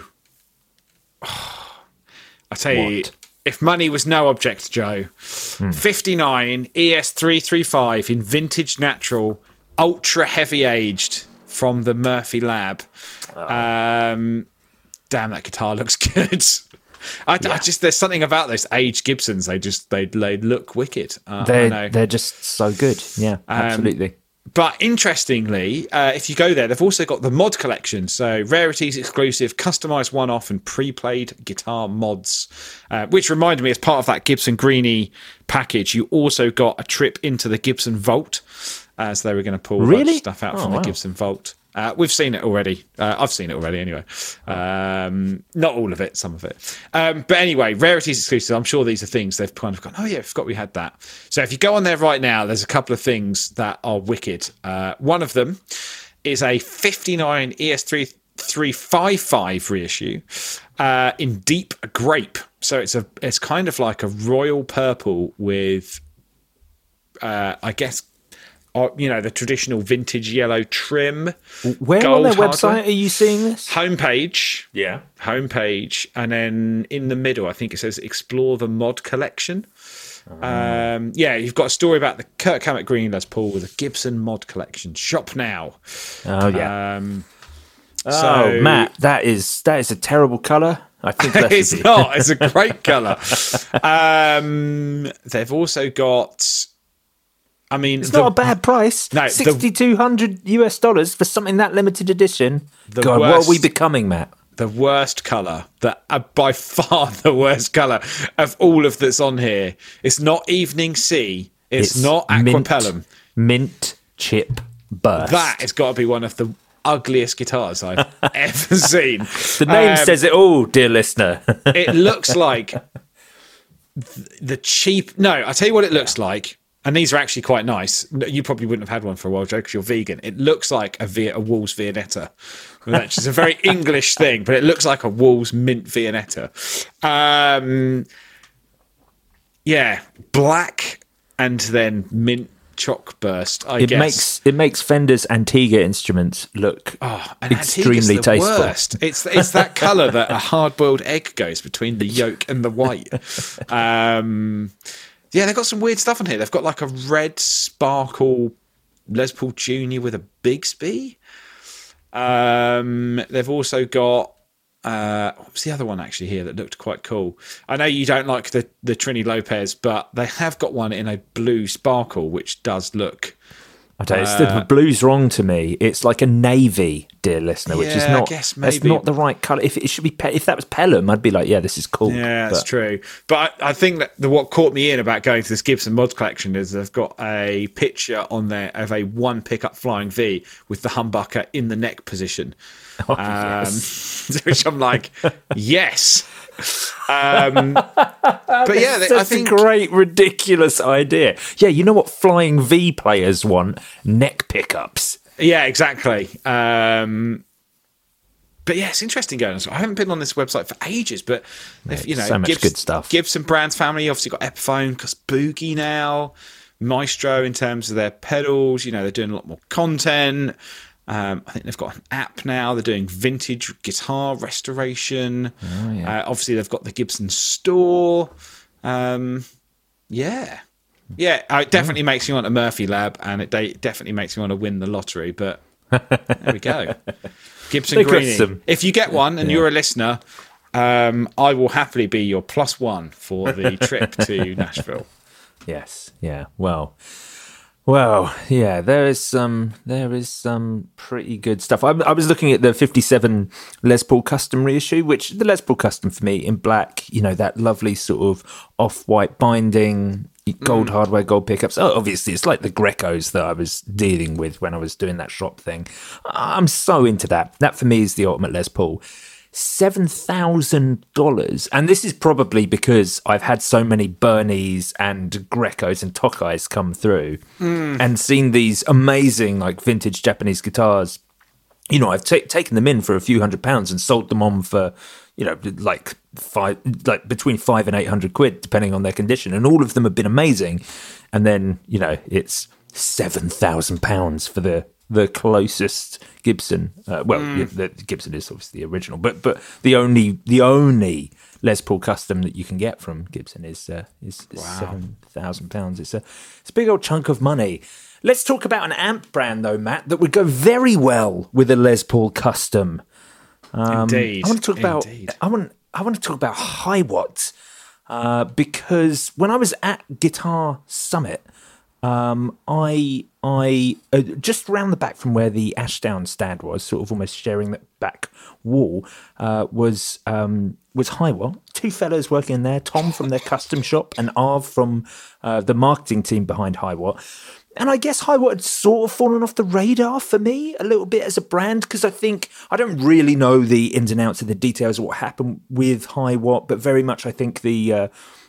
I tell you, if money was no object, Joe, 59 ES335 in vintage natural, ultra heavy aged from the Murphy Lab. Damn, that guitar looks good. I just there's something about those aged Gibsons. They look wicked. They're just so good. Yeah, absolutely. But interestingly, if you go there, they've also got the mod collection. So rarities, exclusive, customized one-off and pre-played guitar mods, which reminded me, as part of that Gibson Greenie package, you also got a trip into the Gibson Vault. So they were going to pull a bunch of stuff out from the Gibson Vault. We've seen it already. I've seen it already anyway. Not all of it, some of it. But anyway, rarities exclusive. I'm sure these are things they've kind of gone, oh yeah, I forgot we had that. So if you go on there right now, there's a couple of things that are wicked. One of them is a 59 ES355 reissue in deep grape. So it's kind of like a royal purple with, I guess, the traditional vintage yellow trim. Where on their website are you seeing this? Homepage. Yeah. Homepage. And then in the middle, I think it says Explore the Mod Collection. You've got a story about the Kirk Hammett Green Les Paul with a Gibson Mod Collection. Shop now. Oh, yeah. Matt, that is a terrible colour. I think it's not. It's a great colour. They've also got... it's not a bad price. No, $6,200 US for something that limited edition. God, what are we becoming, Matt? The worst colour, by far the worst colour of all of that's on here. It's not Evening Sea. It's not Aquapellum. Mint chip burst. That has got to be one of the ugliest guitars I've ever seen. The name says it all, dear listener. It looks like the cheap... No, I'll tell you what it looks like. And these are actually quite nice. You probably wouldn't have had one for a while, Joe, because you're vegan. It looks like a Wolves Viennetta, which is a very English thing, but it looks like a Wolves mint Viennetta. Black and then mint chalk burst, I guess. It makes Fender's Antigua instruments look extremely the tasteful. Worst. It's that colour that a hard-boiled egg goes between the yolk and the white. Yeah, they've got some weird stuff on here. They've got like a red sparkle Les Paul Junior with a Bigsby. They've also got what was the other one actually here that looked quite cool? I know you don't like the Trini Lopez, but they have got one in a blue sparkle, which does look. I don't know. The blue's wrong to me. It's like a navy, dear listener, which is not. I guess maybe. It's not the right colour. If it should be, if that was Pelham, I'd be like, yeah, this is cool. Yeah, that's true. But I think that what caught me in about going to this Gibson mods collection is they've got a picture on there of a one pickup Flying V with the humbucker in the neck position. Oh, yes. Which I'm like, yes. But yeah, that's a great, ridiculous idea. Yeah, you know what Flying V players want? Neck pickups. Yeah, exactly. But yeah, it's interesting going on. I haven't been on this website for ages, but so much good stuff. Gibson Brands family obviously got Epiphone, got Boogie now, Maestro in terms of their pedals. They're doing a lot more content. I think they've got an app now. They're doing vintage guitar restoration. Oh, yeah. Obviously, they've got the Gibson store. It definitely makes me want a Murphy Lab, and it definitely makes me want to win the lottery. But there we go. Gibson Greenie. If you get one and you're a listener, I will happily be your +1 for the trip to Nashville. Yes. Yeah. Well, yeah, there is some pretty good stuff. I was looking at the 57 Les Paul Custom reissue, which the Les Paul Custom for me in black, that lovely sort of off-white binding, gold hardware, gold pickups. Oh, obviously, it's like the Grecos that I was dealing with when I was doing that shop thing. I'm so into that. That for me is the ultimate Les Paul. $7,000, and this is probably because I've had so many Bernies and Grecos and Tokais come through and seen these amazing like vintage Japanese guitars. I've taken them in for a few £100s and sold them on for like between £500 and £800 depending on their condition, and all of them have been amazing. And then it's £7,000 for the closest Gibson. The Gibson is obviously the original, but the only Les Paul Custom that you can get from Gibson is £7,000. It's a big old chunk of money. Let's talk about an amp brand though, Matt, that would go very well with a Les Paul Custom. Indeed. I want to talk about Hiwatt because when I was at Guitar Summit, I just round the back from where the Ashdown stand was, sort of almost sharing that back wall, was Hiwatt. Two fellows working in there, Tom from their custom shop and Arv from the marketing team behind Hiwatt. And I guess Hiwatt had sort of fallen off the radar for me a little bit as a brand, because I don't really know the ins and outs of the details of what happened with Hiwatt, but very much I think the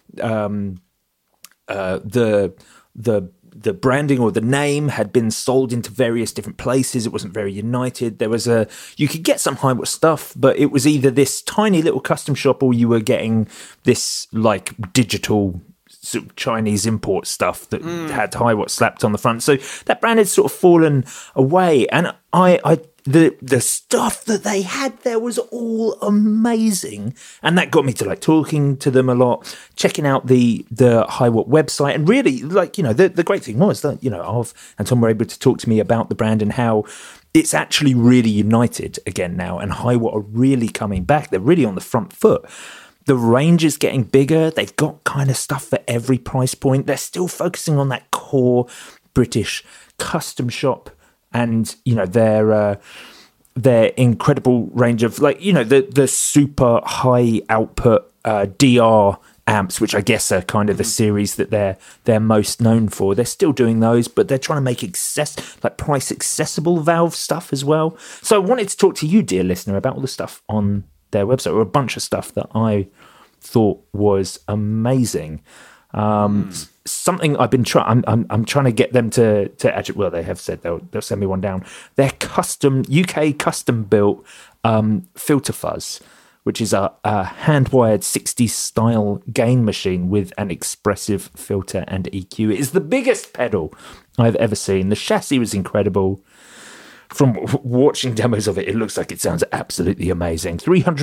branding or the name had been sold into various different places. It wasn't very united. You could get some Hiwatt stuff, but it was either this tiny little custom shop or you were getting this like digital sort of Chinese import stuff that had Hiwatt slapped on the front. So that brand had sort of fallen away. And the stuff that they had there was all amazing, and that got me to like talking to them a lot, checking out the Hiwatt website, and really the great thing was that Arv and Tom were able to talk to me about the brand and how it's actually really united again now, and Hiwatt are really coming back. They're really on the front foot. The range is getting bigger. They've got kind of stuff for every price point. They're still focusing on that core British custom shop. And, their incredible range of the super high output DR amps, which I guess are kind of the series that they're most known for. They're still doing those, but they're trying to make price accessible Valve stuff as well. So I wanted to talk to you, dear listener, about all the stuff on their website, or a bunch of stuff that I thought was amazing. Something I've been trying. I'm trying to get them to actually. Well, they have said they'll send me one down. Their UK custom built filter fuzz, which is a hand-wired 60s style gain machine with an expressive filter and EQ. It is the biggest pedal I've ever seen. The chassis was incredible. From watching demos of it, it looks like it sounds absolutely amazing.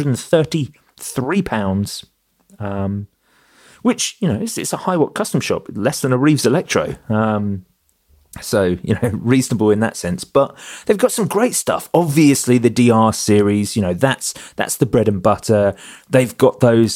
£333, which, it's a Hiwatt custom shop, less than a Reeves Electro. So, reasonable in that sense. But they've got some great stuff. Obviously, the DR series, that's the bread and butter. They've got those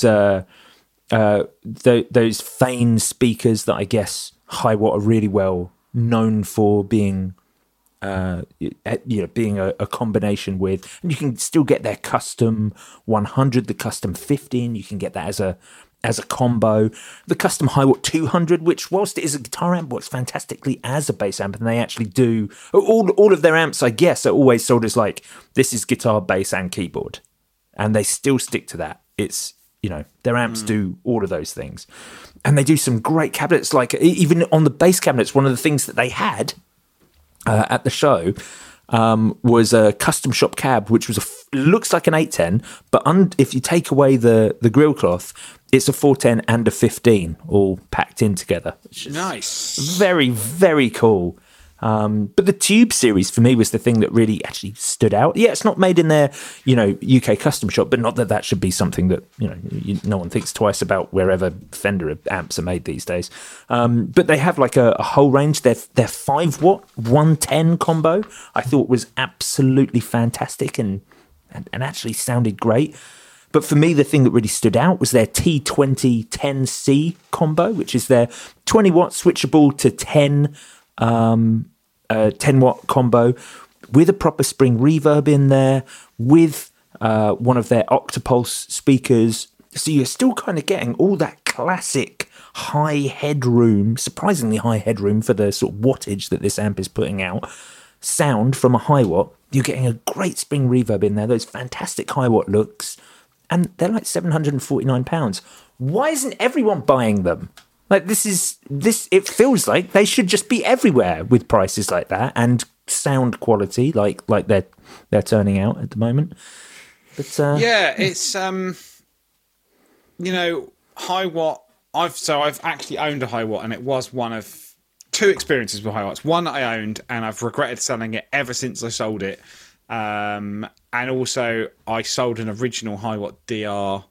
Fane speakers that I guess Hiwatt are really well known for being, being a combination with. And you can still get their custom 100, the custom 15. You can get that as a combo. The custom Hiwatt 200, which whilst it is a guitar amp, works fantastically as a bass amp, and they actually do all of their amps, I guess, are always sold as like, this is guitar, bass, and keyboard, and they still stick to that. It's their amps do all of those things, and they do some great cabinets. Like even on the bass cabinets, one of the things that they had at the show was a custom shop cab, which was looks like an 810, but if you take away the grill cloth, it's a 410 and a 15 all packed in together. Nice. Very, very cool. But the Tube series for me was the thing that really actually stood out. Yeah, it's not made in their, UK custom shop, but not that should be something that, no one thinks twice about wherever Fender amps are made these days. But they have like a whole range. Their 5-watt 110 combo I thought was absolutely fantastic and actually sounded great. But for me, the thing that really stood out was their T20 10C combo, which is their 20-watt switchable to 10-watt combo with a proper spring reverb in there, with one of their Octopulse speakers. So you're still kind of getting all that classic high headroom, surprisingly high headroom for the sort of wattage that this amp is putting out, sound from a Hiwatt. You're getting a great spring reverb in there, those fantastic Hiwatt looks. And they're like £749. Why isn't everyone buying them? Like it feels like they should just be everywhere with prices like that and sound quality like they're turning out at the moment. But it's Hiwatt. I've actually owned a Hiwatt, and it was one of two experiences with Hiwatts. One I owned, and I've regretted selling it ever since I sold it. And also, I sold an original Hiwatt DR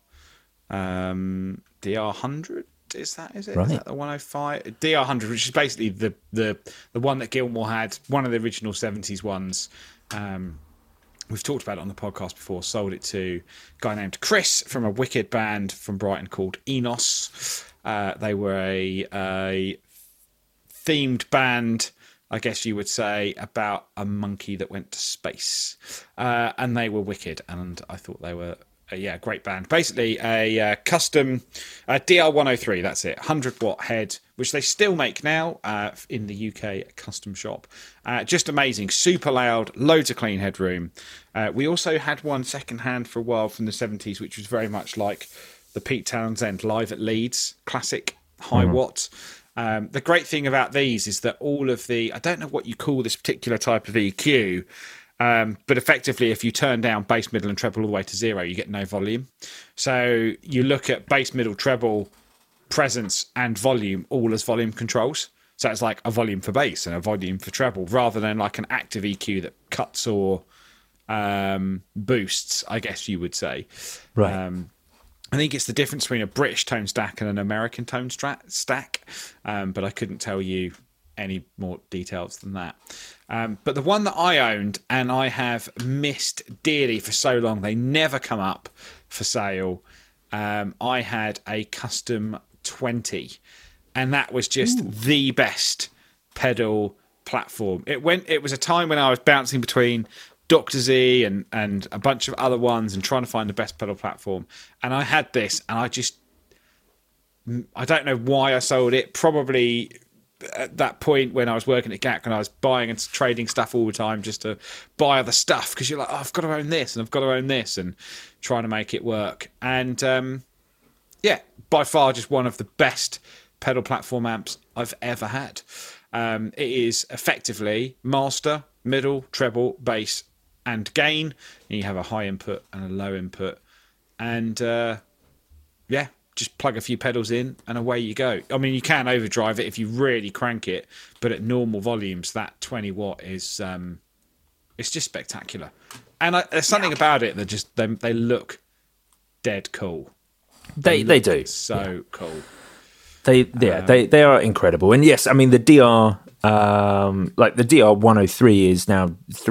100. Is it? Right. Is that the 105? DR 100, which is basically the one that Gilmour had, one of the original 70s ones. We've talked about it on the podcast before. Sold it to a guy named Chris from a wicked band from Brighton called Enos. They were a themed band, I guess you would say, about a monkey that went to space. And they were wicked, and I thought they were a great band. Basically, a custom DR103, that's it, 100-watt head, which they still make now in the UK custom shop. Just amazing, super loud, loads of clean headroom. We also had one second-hand for a while from the 70s, which was very much like the Pete Townsend Live at Leeds classic Hiwatt. The great thing about these is that all of I don't know what you call this particular type of EQ, but effectively if you turn down bass, middle and treble all the way to 0, you get no volume. So you look at bass, middle, treble, presence and volume all as volume controls. So it's like a volume for bass and a volume for treble, rather than like an active EQ that cuts or boosts, I guess you would say. Right. I think it's the difference between a British tone stack and an American tone stack, but I couldn't tell you any more details than that. But the one that I owned and I have missed dearly for so long, they never come up for sale. I had a custom 20, and that was just the best pedal platform. It was a time when I was bouncing between Dr. Z and a bunch of other ones and trying to find the best pedal platform. And I had this, and I don't know why I sold it. Probably at that point when I was working at GAC and I was buying and trading stuff all the time just to buy other stuff, because you're like, oh, I've got to own this and I've got to own this, and trying to make it work. And by far just one of the best pedal platform amps I've ever had. It is effectively master, middle, treble, bass and gain, and you have a high input and a low input and just plug a few pedals in and away you go. I mean, you can overdrive it if you really crank it, but at normal volumes, that 20 watt is it's just spectacular. And there's something about it that just they look dead cool. They do so cool. They are incredible. And yes, I mean the DR like the DR 103 is now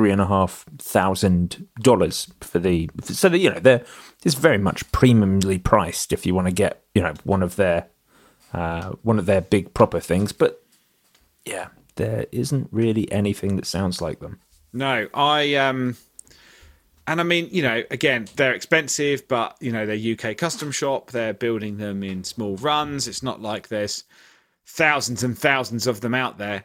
$3,500 for the it's very much premiumly priced if you want to get one of their big proper things. But yeah, there isn't really anything that sounds like them. No, and I mean, again, they're expensive, but, they're UK custom shop. They're building them in small runs. It's not like there's thousands and thousands of them out there.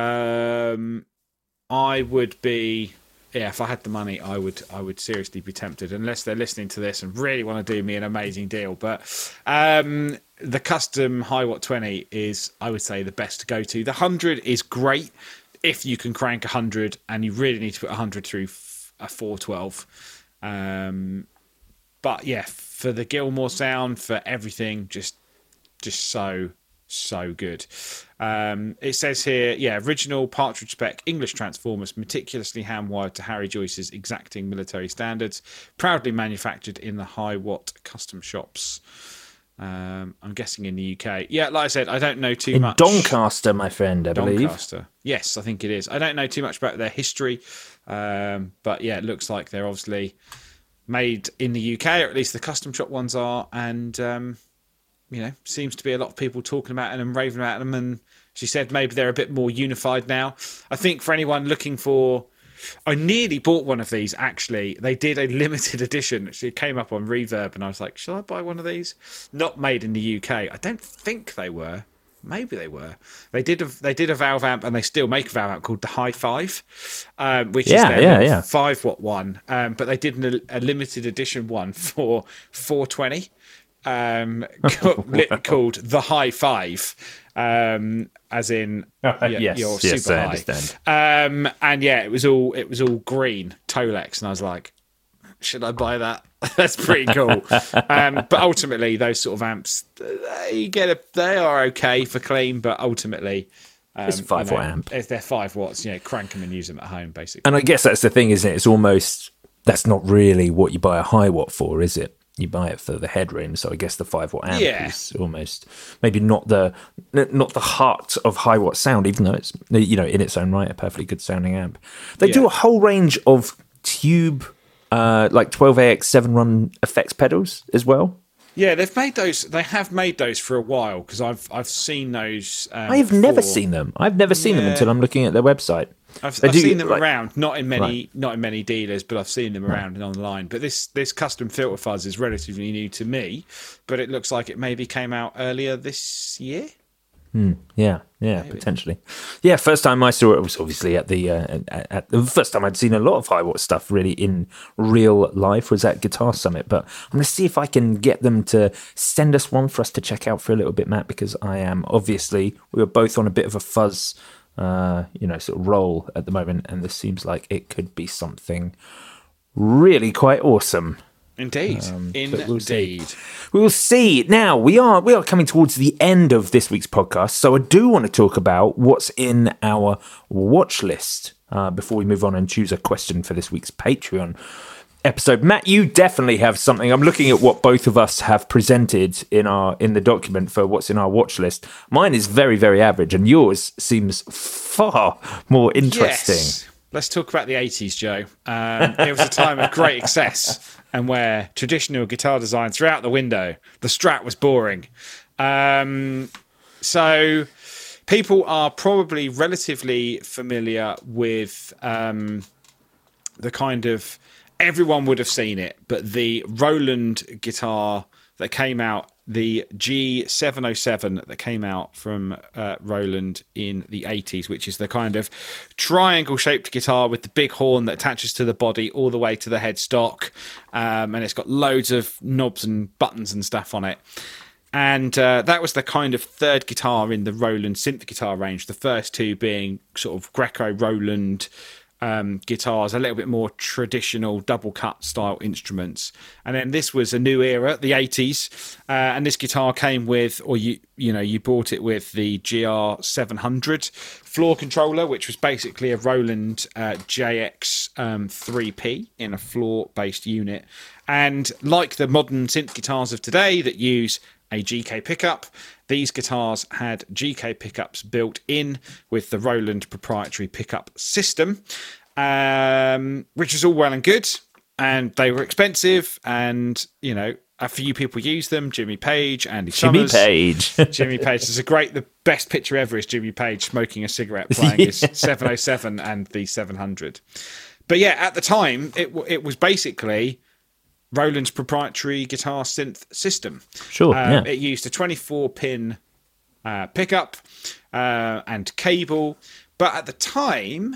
I would be, if I had the money, I would seriously be tempted, unless they're listening to this and really want to do me an amazing deal. But the custom Hiwatt 20 is, I would say, the best to go to. The 100 is great if you can crank 100 and you really need to put 100 through a 412. But yeah, for the Gilmour sound, for everything, just so good. It says here, original Partridge spec English transformers, meticulously hand-wired to Harry Joyce's exacting military standards, proudly manufactured in the Hiwatt custom shops. I'm guessing in the UK. Yeah, like I said, I don't know too much. Doncaster, my friend, I believe. Doncaster. Yes, I think it is. I don't know too much about their history, but yeah, it looks like they're obviously made in the UK, or at least the custom shop ones are, and seems to be a lot of people talking about them and raving about them. And she said maybe they're a bit more unified now. I think for anyone looking for... I nearly bought one of these, actually. They did a limited edition. It came up on Reverb, and I was like, shall I buy one of these? Not made in the UK. I don't think they were. Maybe they were. They did a valve amp, and they still make a valve amp called the High 5, which is their 5 watt one. But they did a limited edition one for 420. Called the High 5, as in you're super high. Understand. And yeah, it was all green Tolex, and I was like, should I buy that? That's pretty cool. But ultimately, those sort of amps, they are okay for clean, but ultimately, it's a 5 watt amp. If they're 5 watts, crank them and use them at home, basically. And I guess that's the thing, isn't it? It's almost, that's not really what you buy a high watt for, is it? You buy it for the headroom, so I guess the 5 watt amp is almost maybe not the heart of Hiwatt sound, even though it's in its own right a perfectly good sounding amp. They do a whole range of tube like 12AX 7-run effects pedals as well. Yeah, they've made those. They have made those for a while, because I've seen those. I've never seen them. I've never seen them until I'm looking at their website. I've seen them around, not in many dealers, but I've seen them around and online. But this custom filter fuzz is relatively new to me, but it looks like it maybe came out earlier this year. Yeah, maybe. Potentially. Yeah, first time I saw it was obviously at the first time I'd seen a lot of Hiwatt stuff really in real life was at Guitar Summit. But I'm going to see if I can get them to send us one for us to check out for a little bit, Matt, because we were both on a bit of a fuzz sort of roll at the moment, and this seems like it could be something really quite awesome. Indeed. Indeed. We'll see. Now, we are coming towards the end of this week's podcast, so I do want to talk about what's in our watch list before we move on and choose a question for this week's Patreon episode. Matt, you definitely have something. I'm looking at what both of us have presented in the document for what's in our watch list. Mine is very, very average, and yours seems far more interesting. Yes. Let's talk about the 80s, Joe. It was a time of great excess, and where traditional guitar design threw out the window. The Strat was boring. So people are probably relatively familiar with the kind of... Everyone would have seen it, but the Roland guitar that came out, the G707 that came out from Roland in the 80s, which is the kind of triangle-shaped guitar with the big horn that attaches to the body all the way to the headstock, and it's got loads of knobs and buttons and stuff on it. And that was the kind of third guitar in the Roland synth guitar range, the first two being sort of Greco-Roland guitars, a little bit more traditional double cut style instruments. And then this was a new era, the 80s, and this guitar came with, or you bought it with the GR700 floor controller, which was basically a Roland JX 3P in a floor based unit. And like the modern synth guitars of today that use a GK pickup, these guitars had GK pickups built in with the Roland proprietary pickup system, which is all well and good. And they were expensive, and, a few people use them. Jimmy Page, Andy Summers. Jimmy Page. The best picture ever is Jimmy Page smoking a cigarette playing his 707 and the 700. But yeah, at the time, it was basically Roland's proprietary guitar synth system. Sure. It used a 24-pin pickup and cable. But at the time,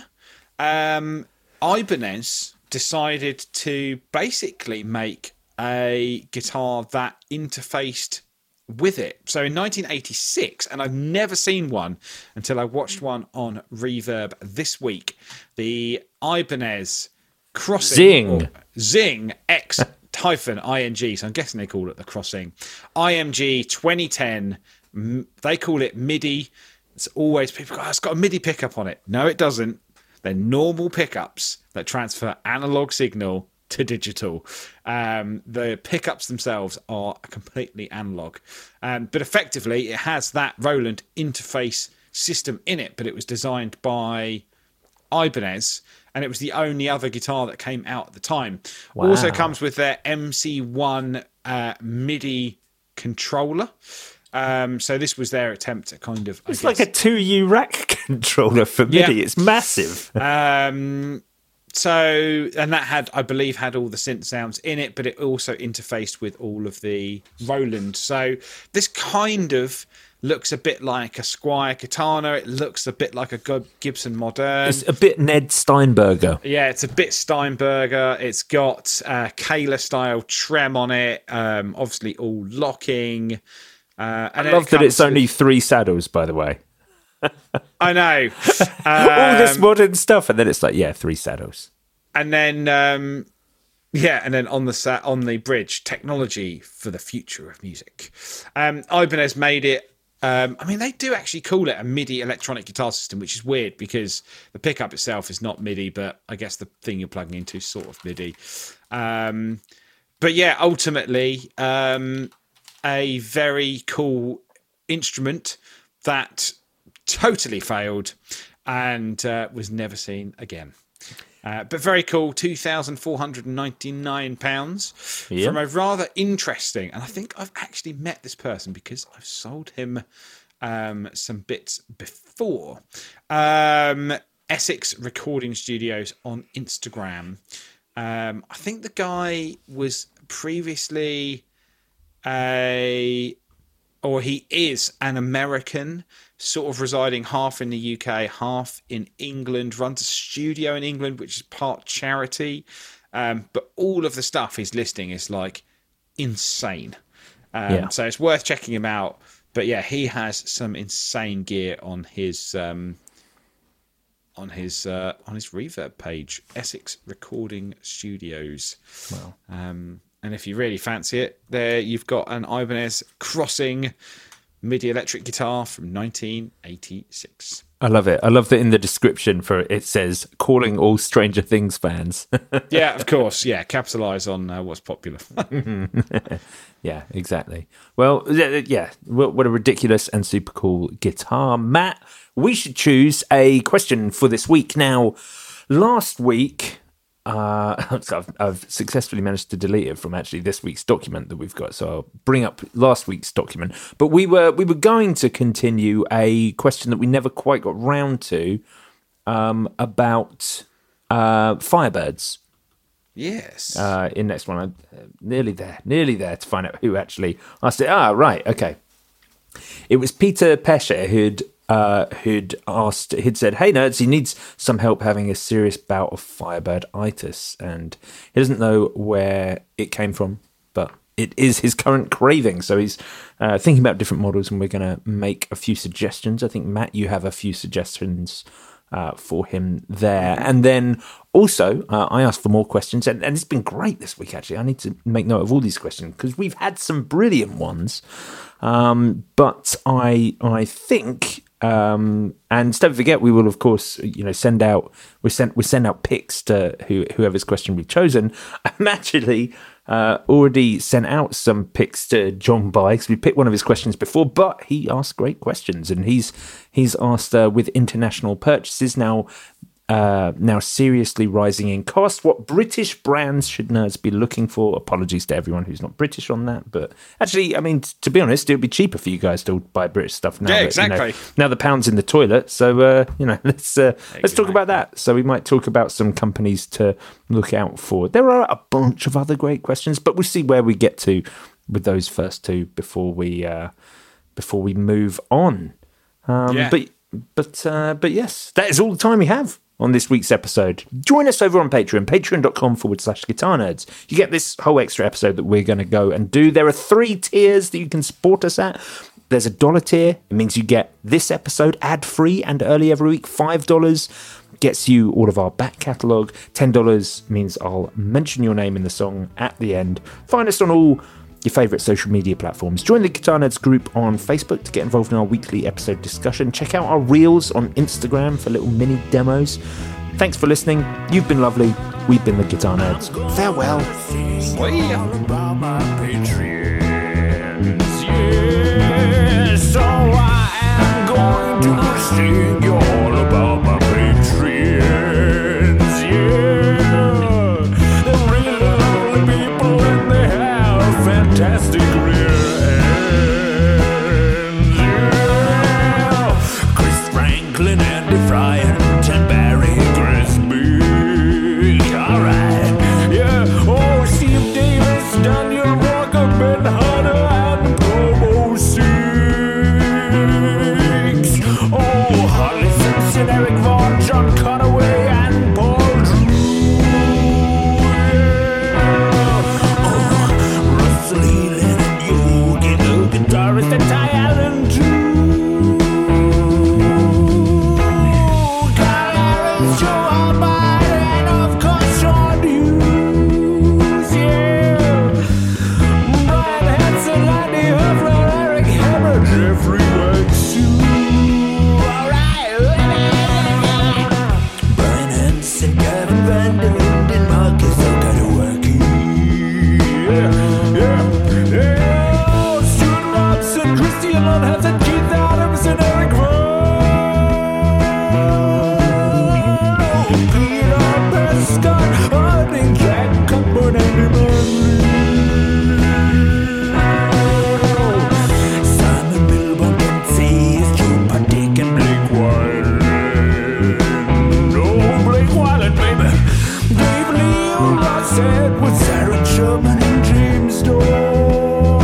Ibanez decided to basically make a guitar that interfaced with it. So in 1986, and I've never seen one until I watched one on Reverb this week, the Ibanez Crossing Zing X -ING, so I'm guessing they call it the Crossing IMG 2010. They call it MIDI. It's always people go, oh, it's got a MIDI pickup on it. No, it doesn't. They're normal pickups that transfer analog signal to digital. The pickups themselves are completely analog, but effectively it has that Roland interface system in it, but it was designed by Ibanez, and it was the only other guitar that came out at the time. Wow. Also comes with their MC1 MIDI controller. So this was their attempt to kind of... It's like a 2U rack controller for MIDI. Yeah. It's massive. And that had all the synth sounds in it, but it also interfaced with all of the Roland. So this kind of looks a bit like a Squier Katana. It looks a bit like a Gibson Modern. It's a bit Ned Steinberger. Yeah, it's a bit Steinberger. It's got Kayla style trem on it. Obviously all locking. I love that it's only 3 saddles, by the way. I know. All this modern stuff, and then it's like, 3 saddles. And then, and then on the bridge, technology for the future of music. Ibanez made it. They do actually call it a MIDI electronic guitar system, which is weird because the pickup itself is not MIDI, but I guess the thing you're plugging into is sort of MIDI. But yeah, ultimately, a very cool instrument that totally failed and was never seen again. But very cool, £2,499 from a rather interesting, and I think I've actually met this person because I've sold him some bits before. Essex Recording Studios on Instagram. I think the guy was previously he is an American, sort of residing half in the UK, half in England, runs a studio in England, which is part charity. But all of the stuff he's listing is like insane. So it's worth checking him out. But yeah, he has some insane gear on his Reverb page, Essex Recording Studios. Wow. And if you really fancy it, there you've got an Ibanez Crossing MIDI electric guitar from 1986. I love it. I love that in the description for it says, calling all Stranger Things fans. Yeah, of course. Yeah, capitalise on what's popular. Yeah, exactly. Well, yeah, what a ridiculous and super cool guitar. Matt, we should choose a question for this week. Now, last week... I've successfully managed to delete it from actually this week's document that we've got, so I'll bring up last week's document. But we were going to continue a question that we never quite got round to about Firebirds. Yes. In next one, I'm nearly there to find out who actually asked it. Right, okay. It was Peter Pesce who'd said, "Hey nerds, he needs some help having a serious bout of Firebird-itis, and he doesn't know where it came from, but it is his current craving." So he's thinking about different models, and we're going to make a few suggestions. I think Matt, you have a few suggestions for him there. And then also, I asked for more questions, and it's been great this week, actually. I need to make note of all these questions because we've had some brilliant ones. But I think, and don't forget, we will, of course, send out picks to whoever's question we've chosen. I'm actually already sent out some picks to John By, because we picked one of his questions before, but he asked great questions, and he's asked with international purchases now seriously rising in cost, what British brands should nerds be looking for? Apologies to everyone who's not British on that, but actually, I mean, to be honest, it would be cheaper for you guys to buy British stuff now. Yeah, exactly. Now the pound's in the toilet, so let's talk about that. So we might talk about some companies to look out for. There are a bunch of other great questions, but we'll see where we get to with those first two before we move on. But yes, that is all the time we have on this week's episode. Join us over on Patreon, patreon.com/Guitar Nerds. You get this whole extra episode that we're going to go and do. There are 3 tiers that you can support us at. There's a $1 tier. It means you get this episode ad-free and early every week. $5 gets you all of our back catalogue. $10 means I'll mention your name in the song at the end. Find us on all your favourite social media platforms. Join the Guitar Nerds group on Facebook to get involved in our weekly episode discussion. Check out our reels on Instagram for little mini demos. Thanks for listening. You've been lovely. We've been the Guitar Nerds. Farewell. So I am going to sing you all about my patrons. They're really lovely people and they have fantastic rear ends. Chris Franklin, Andy Bryant, and Barry Grisby. Alright, yeah. Oh, Steve Davis, Daniel Walker, Ben Hunter, and Promo Six. Oh, Harley Simpson, Eric Vaughn, John Conaway, and Paul Drew. Russell Healy and Yogi, the guitarist, and Ty Allen too. Carl Harris, Joe Albright, and of course Sean Hughes, yeah. Brian Hansen, Andy Huffler, Eric Hammer, Jeffrey Wexu. Alright. Brian Hansen, Kevin Van Der Linden, Marcus Okadewaki. Yeah. Stuart Robson, Christian Lundhausen, Keith Adams, and Eric Vaughn. Peter Prescott, Harding, Jack Cockburn, Andy Manley. Simon Milburn, Kenzie, Joe Patek, and Blake Wyland. Oh, Blake Wyland, baby. Dave Leo, Ross Edwards, Aaron Sherman, and James Dorr.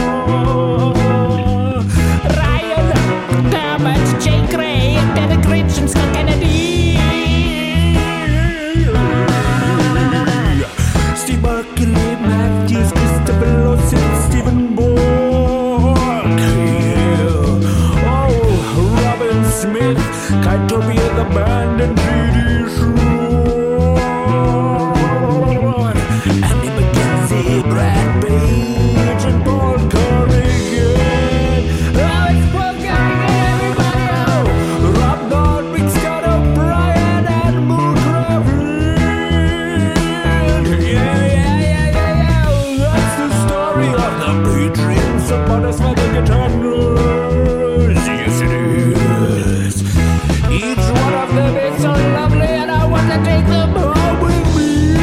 Ryan Dammit, Jay Gray, and Derek Rich, and Scott Kennedy. Steve Barkley, Matthews, Christopher Lawson, Stephen Borg. Yeah. Oh, Robin Smith, Kytopia the band, and J.D. Schroon. Andy McKenzie, Brad Page, and Paul Corrigan. Oh, it's Paul Corrigan, everybody. Oh, Rob Nordvik, Scott O'Brien, and Moon Craven. Yeah. That's the story of the Patriots. Support us for the Guitar Nerds. Yes, it is. Each one of them is so lovely, and I want to take them home with me.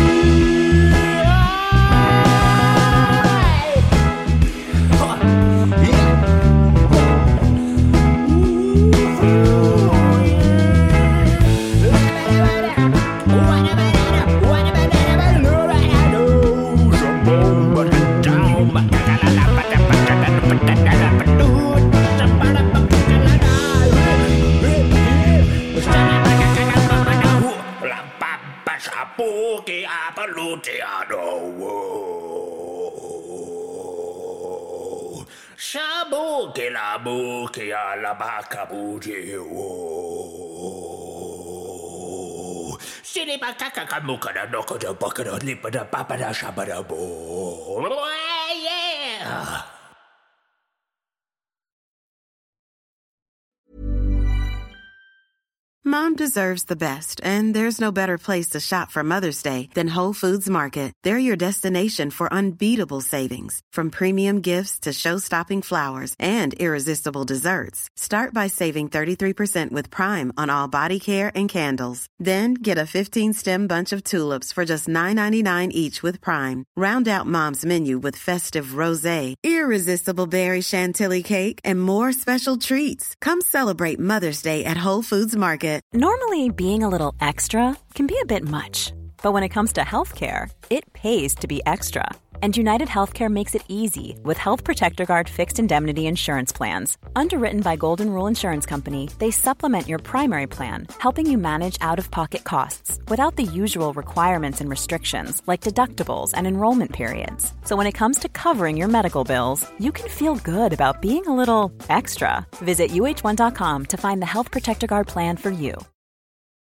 Shabuke la buke ala bakabuke. Mom deserves the best, and there's no better place to shop for Mother's Day than Whole Foods Market. They're your destination for unbeatable savings, from premium gifts to show-stopping flowers and irresistible desserts. Start by saving 33% with Prime on all body care and candles. Then get a 15-stem bunch of tulips for just $9.99 each with Prime. Round out Mom's menu with festive rosé, irresistible berry chantilly cake, and more special treats. Come celebrate Mother's Day at Whole Foods Market. Normally, being a little extra can be a bit much, but when it comes to healthcare, it pays to be extra. And United Healthcare makes it easy with Health Protector Guard fixed indemnity insurance plans. Underwritten by Golden Rule Insurance Company, they supplement your primary plan, helping you manage out-of-pocket costs without the usual requirements and restrictions like deductibles and enrollment periods. So when it comes to covering your medical bills, you can feel good about being a little extra. Visit UH1.com to find the Health Protector Guard plan for you.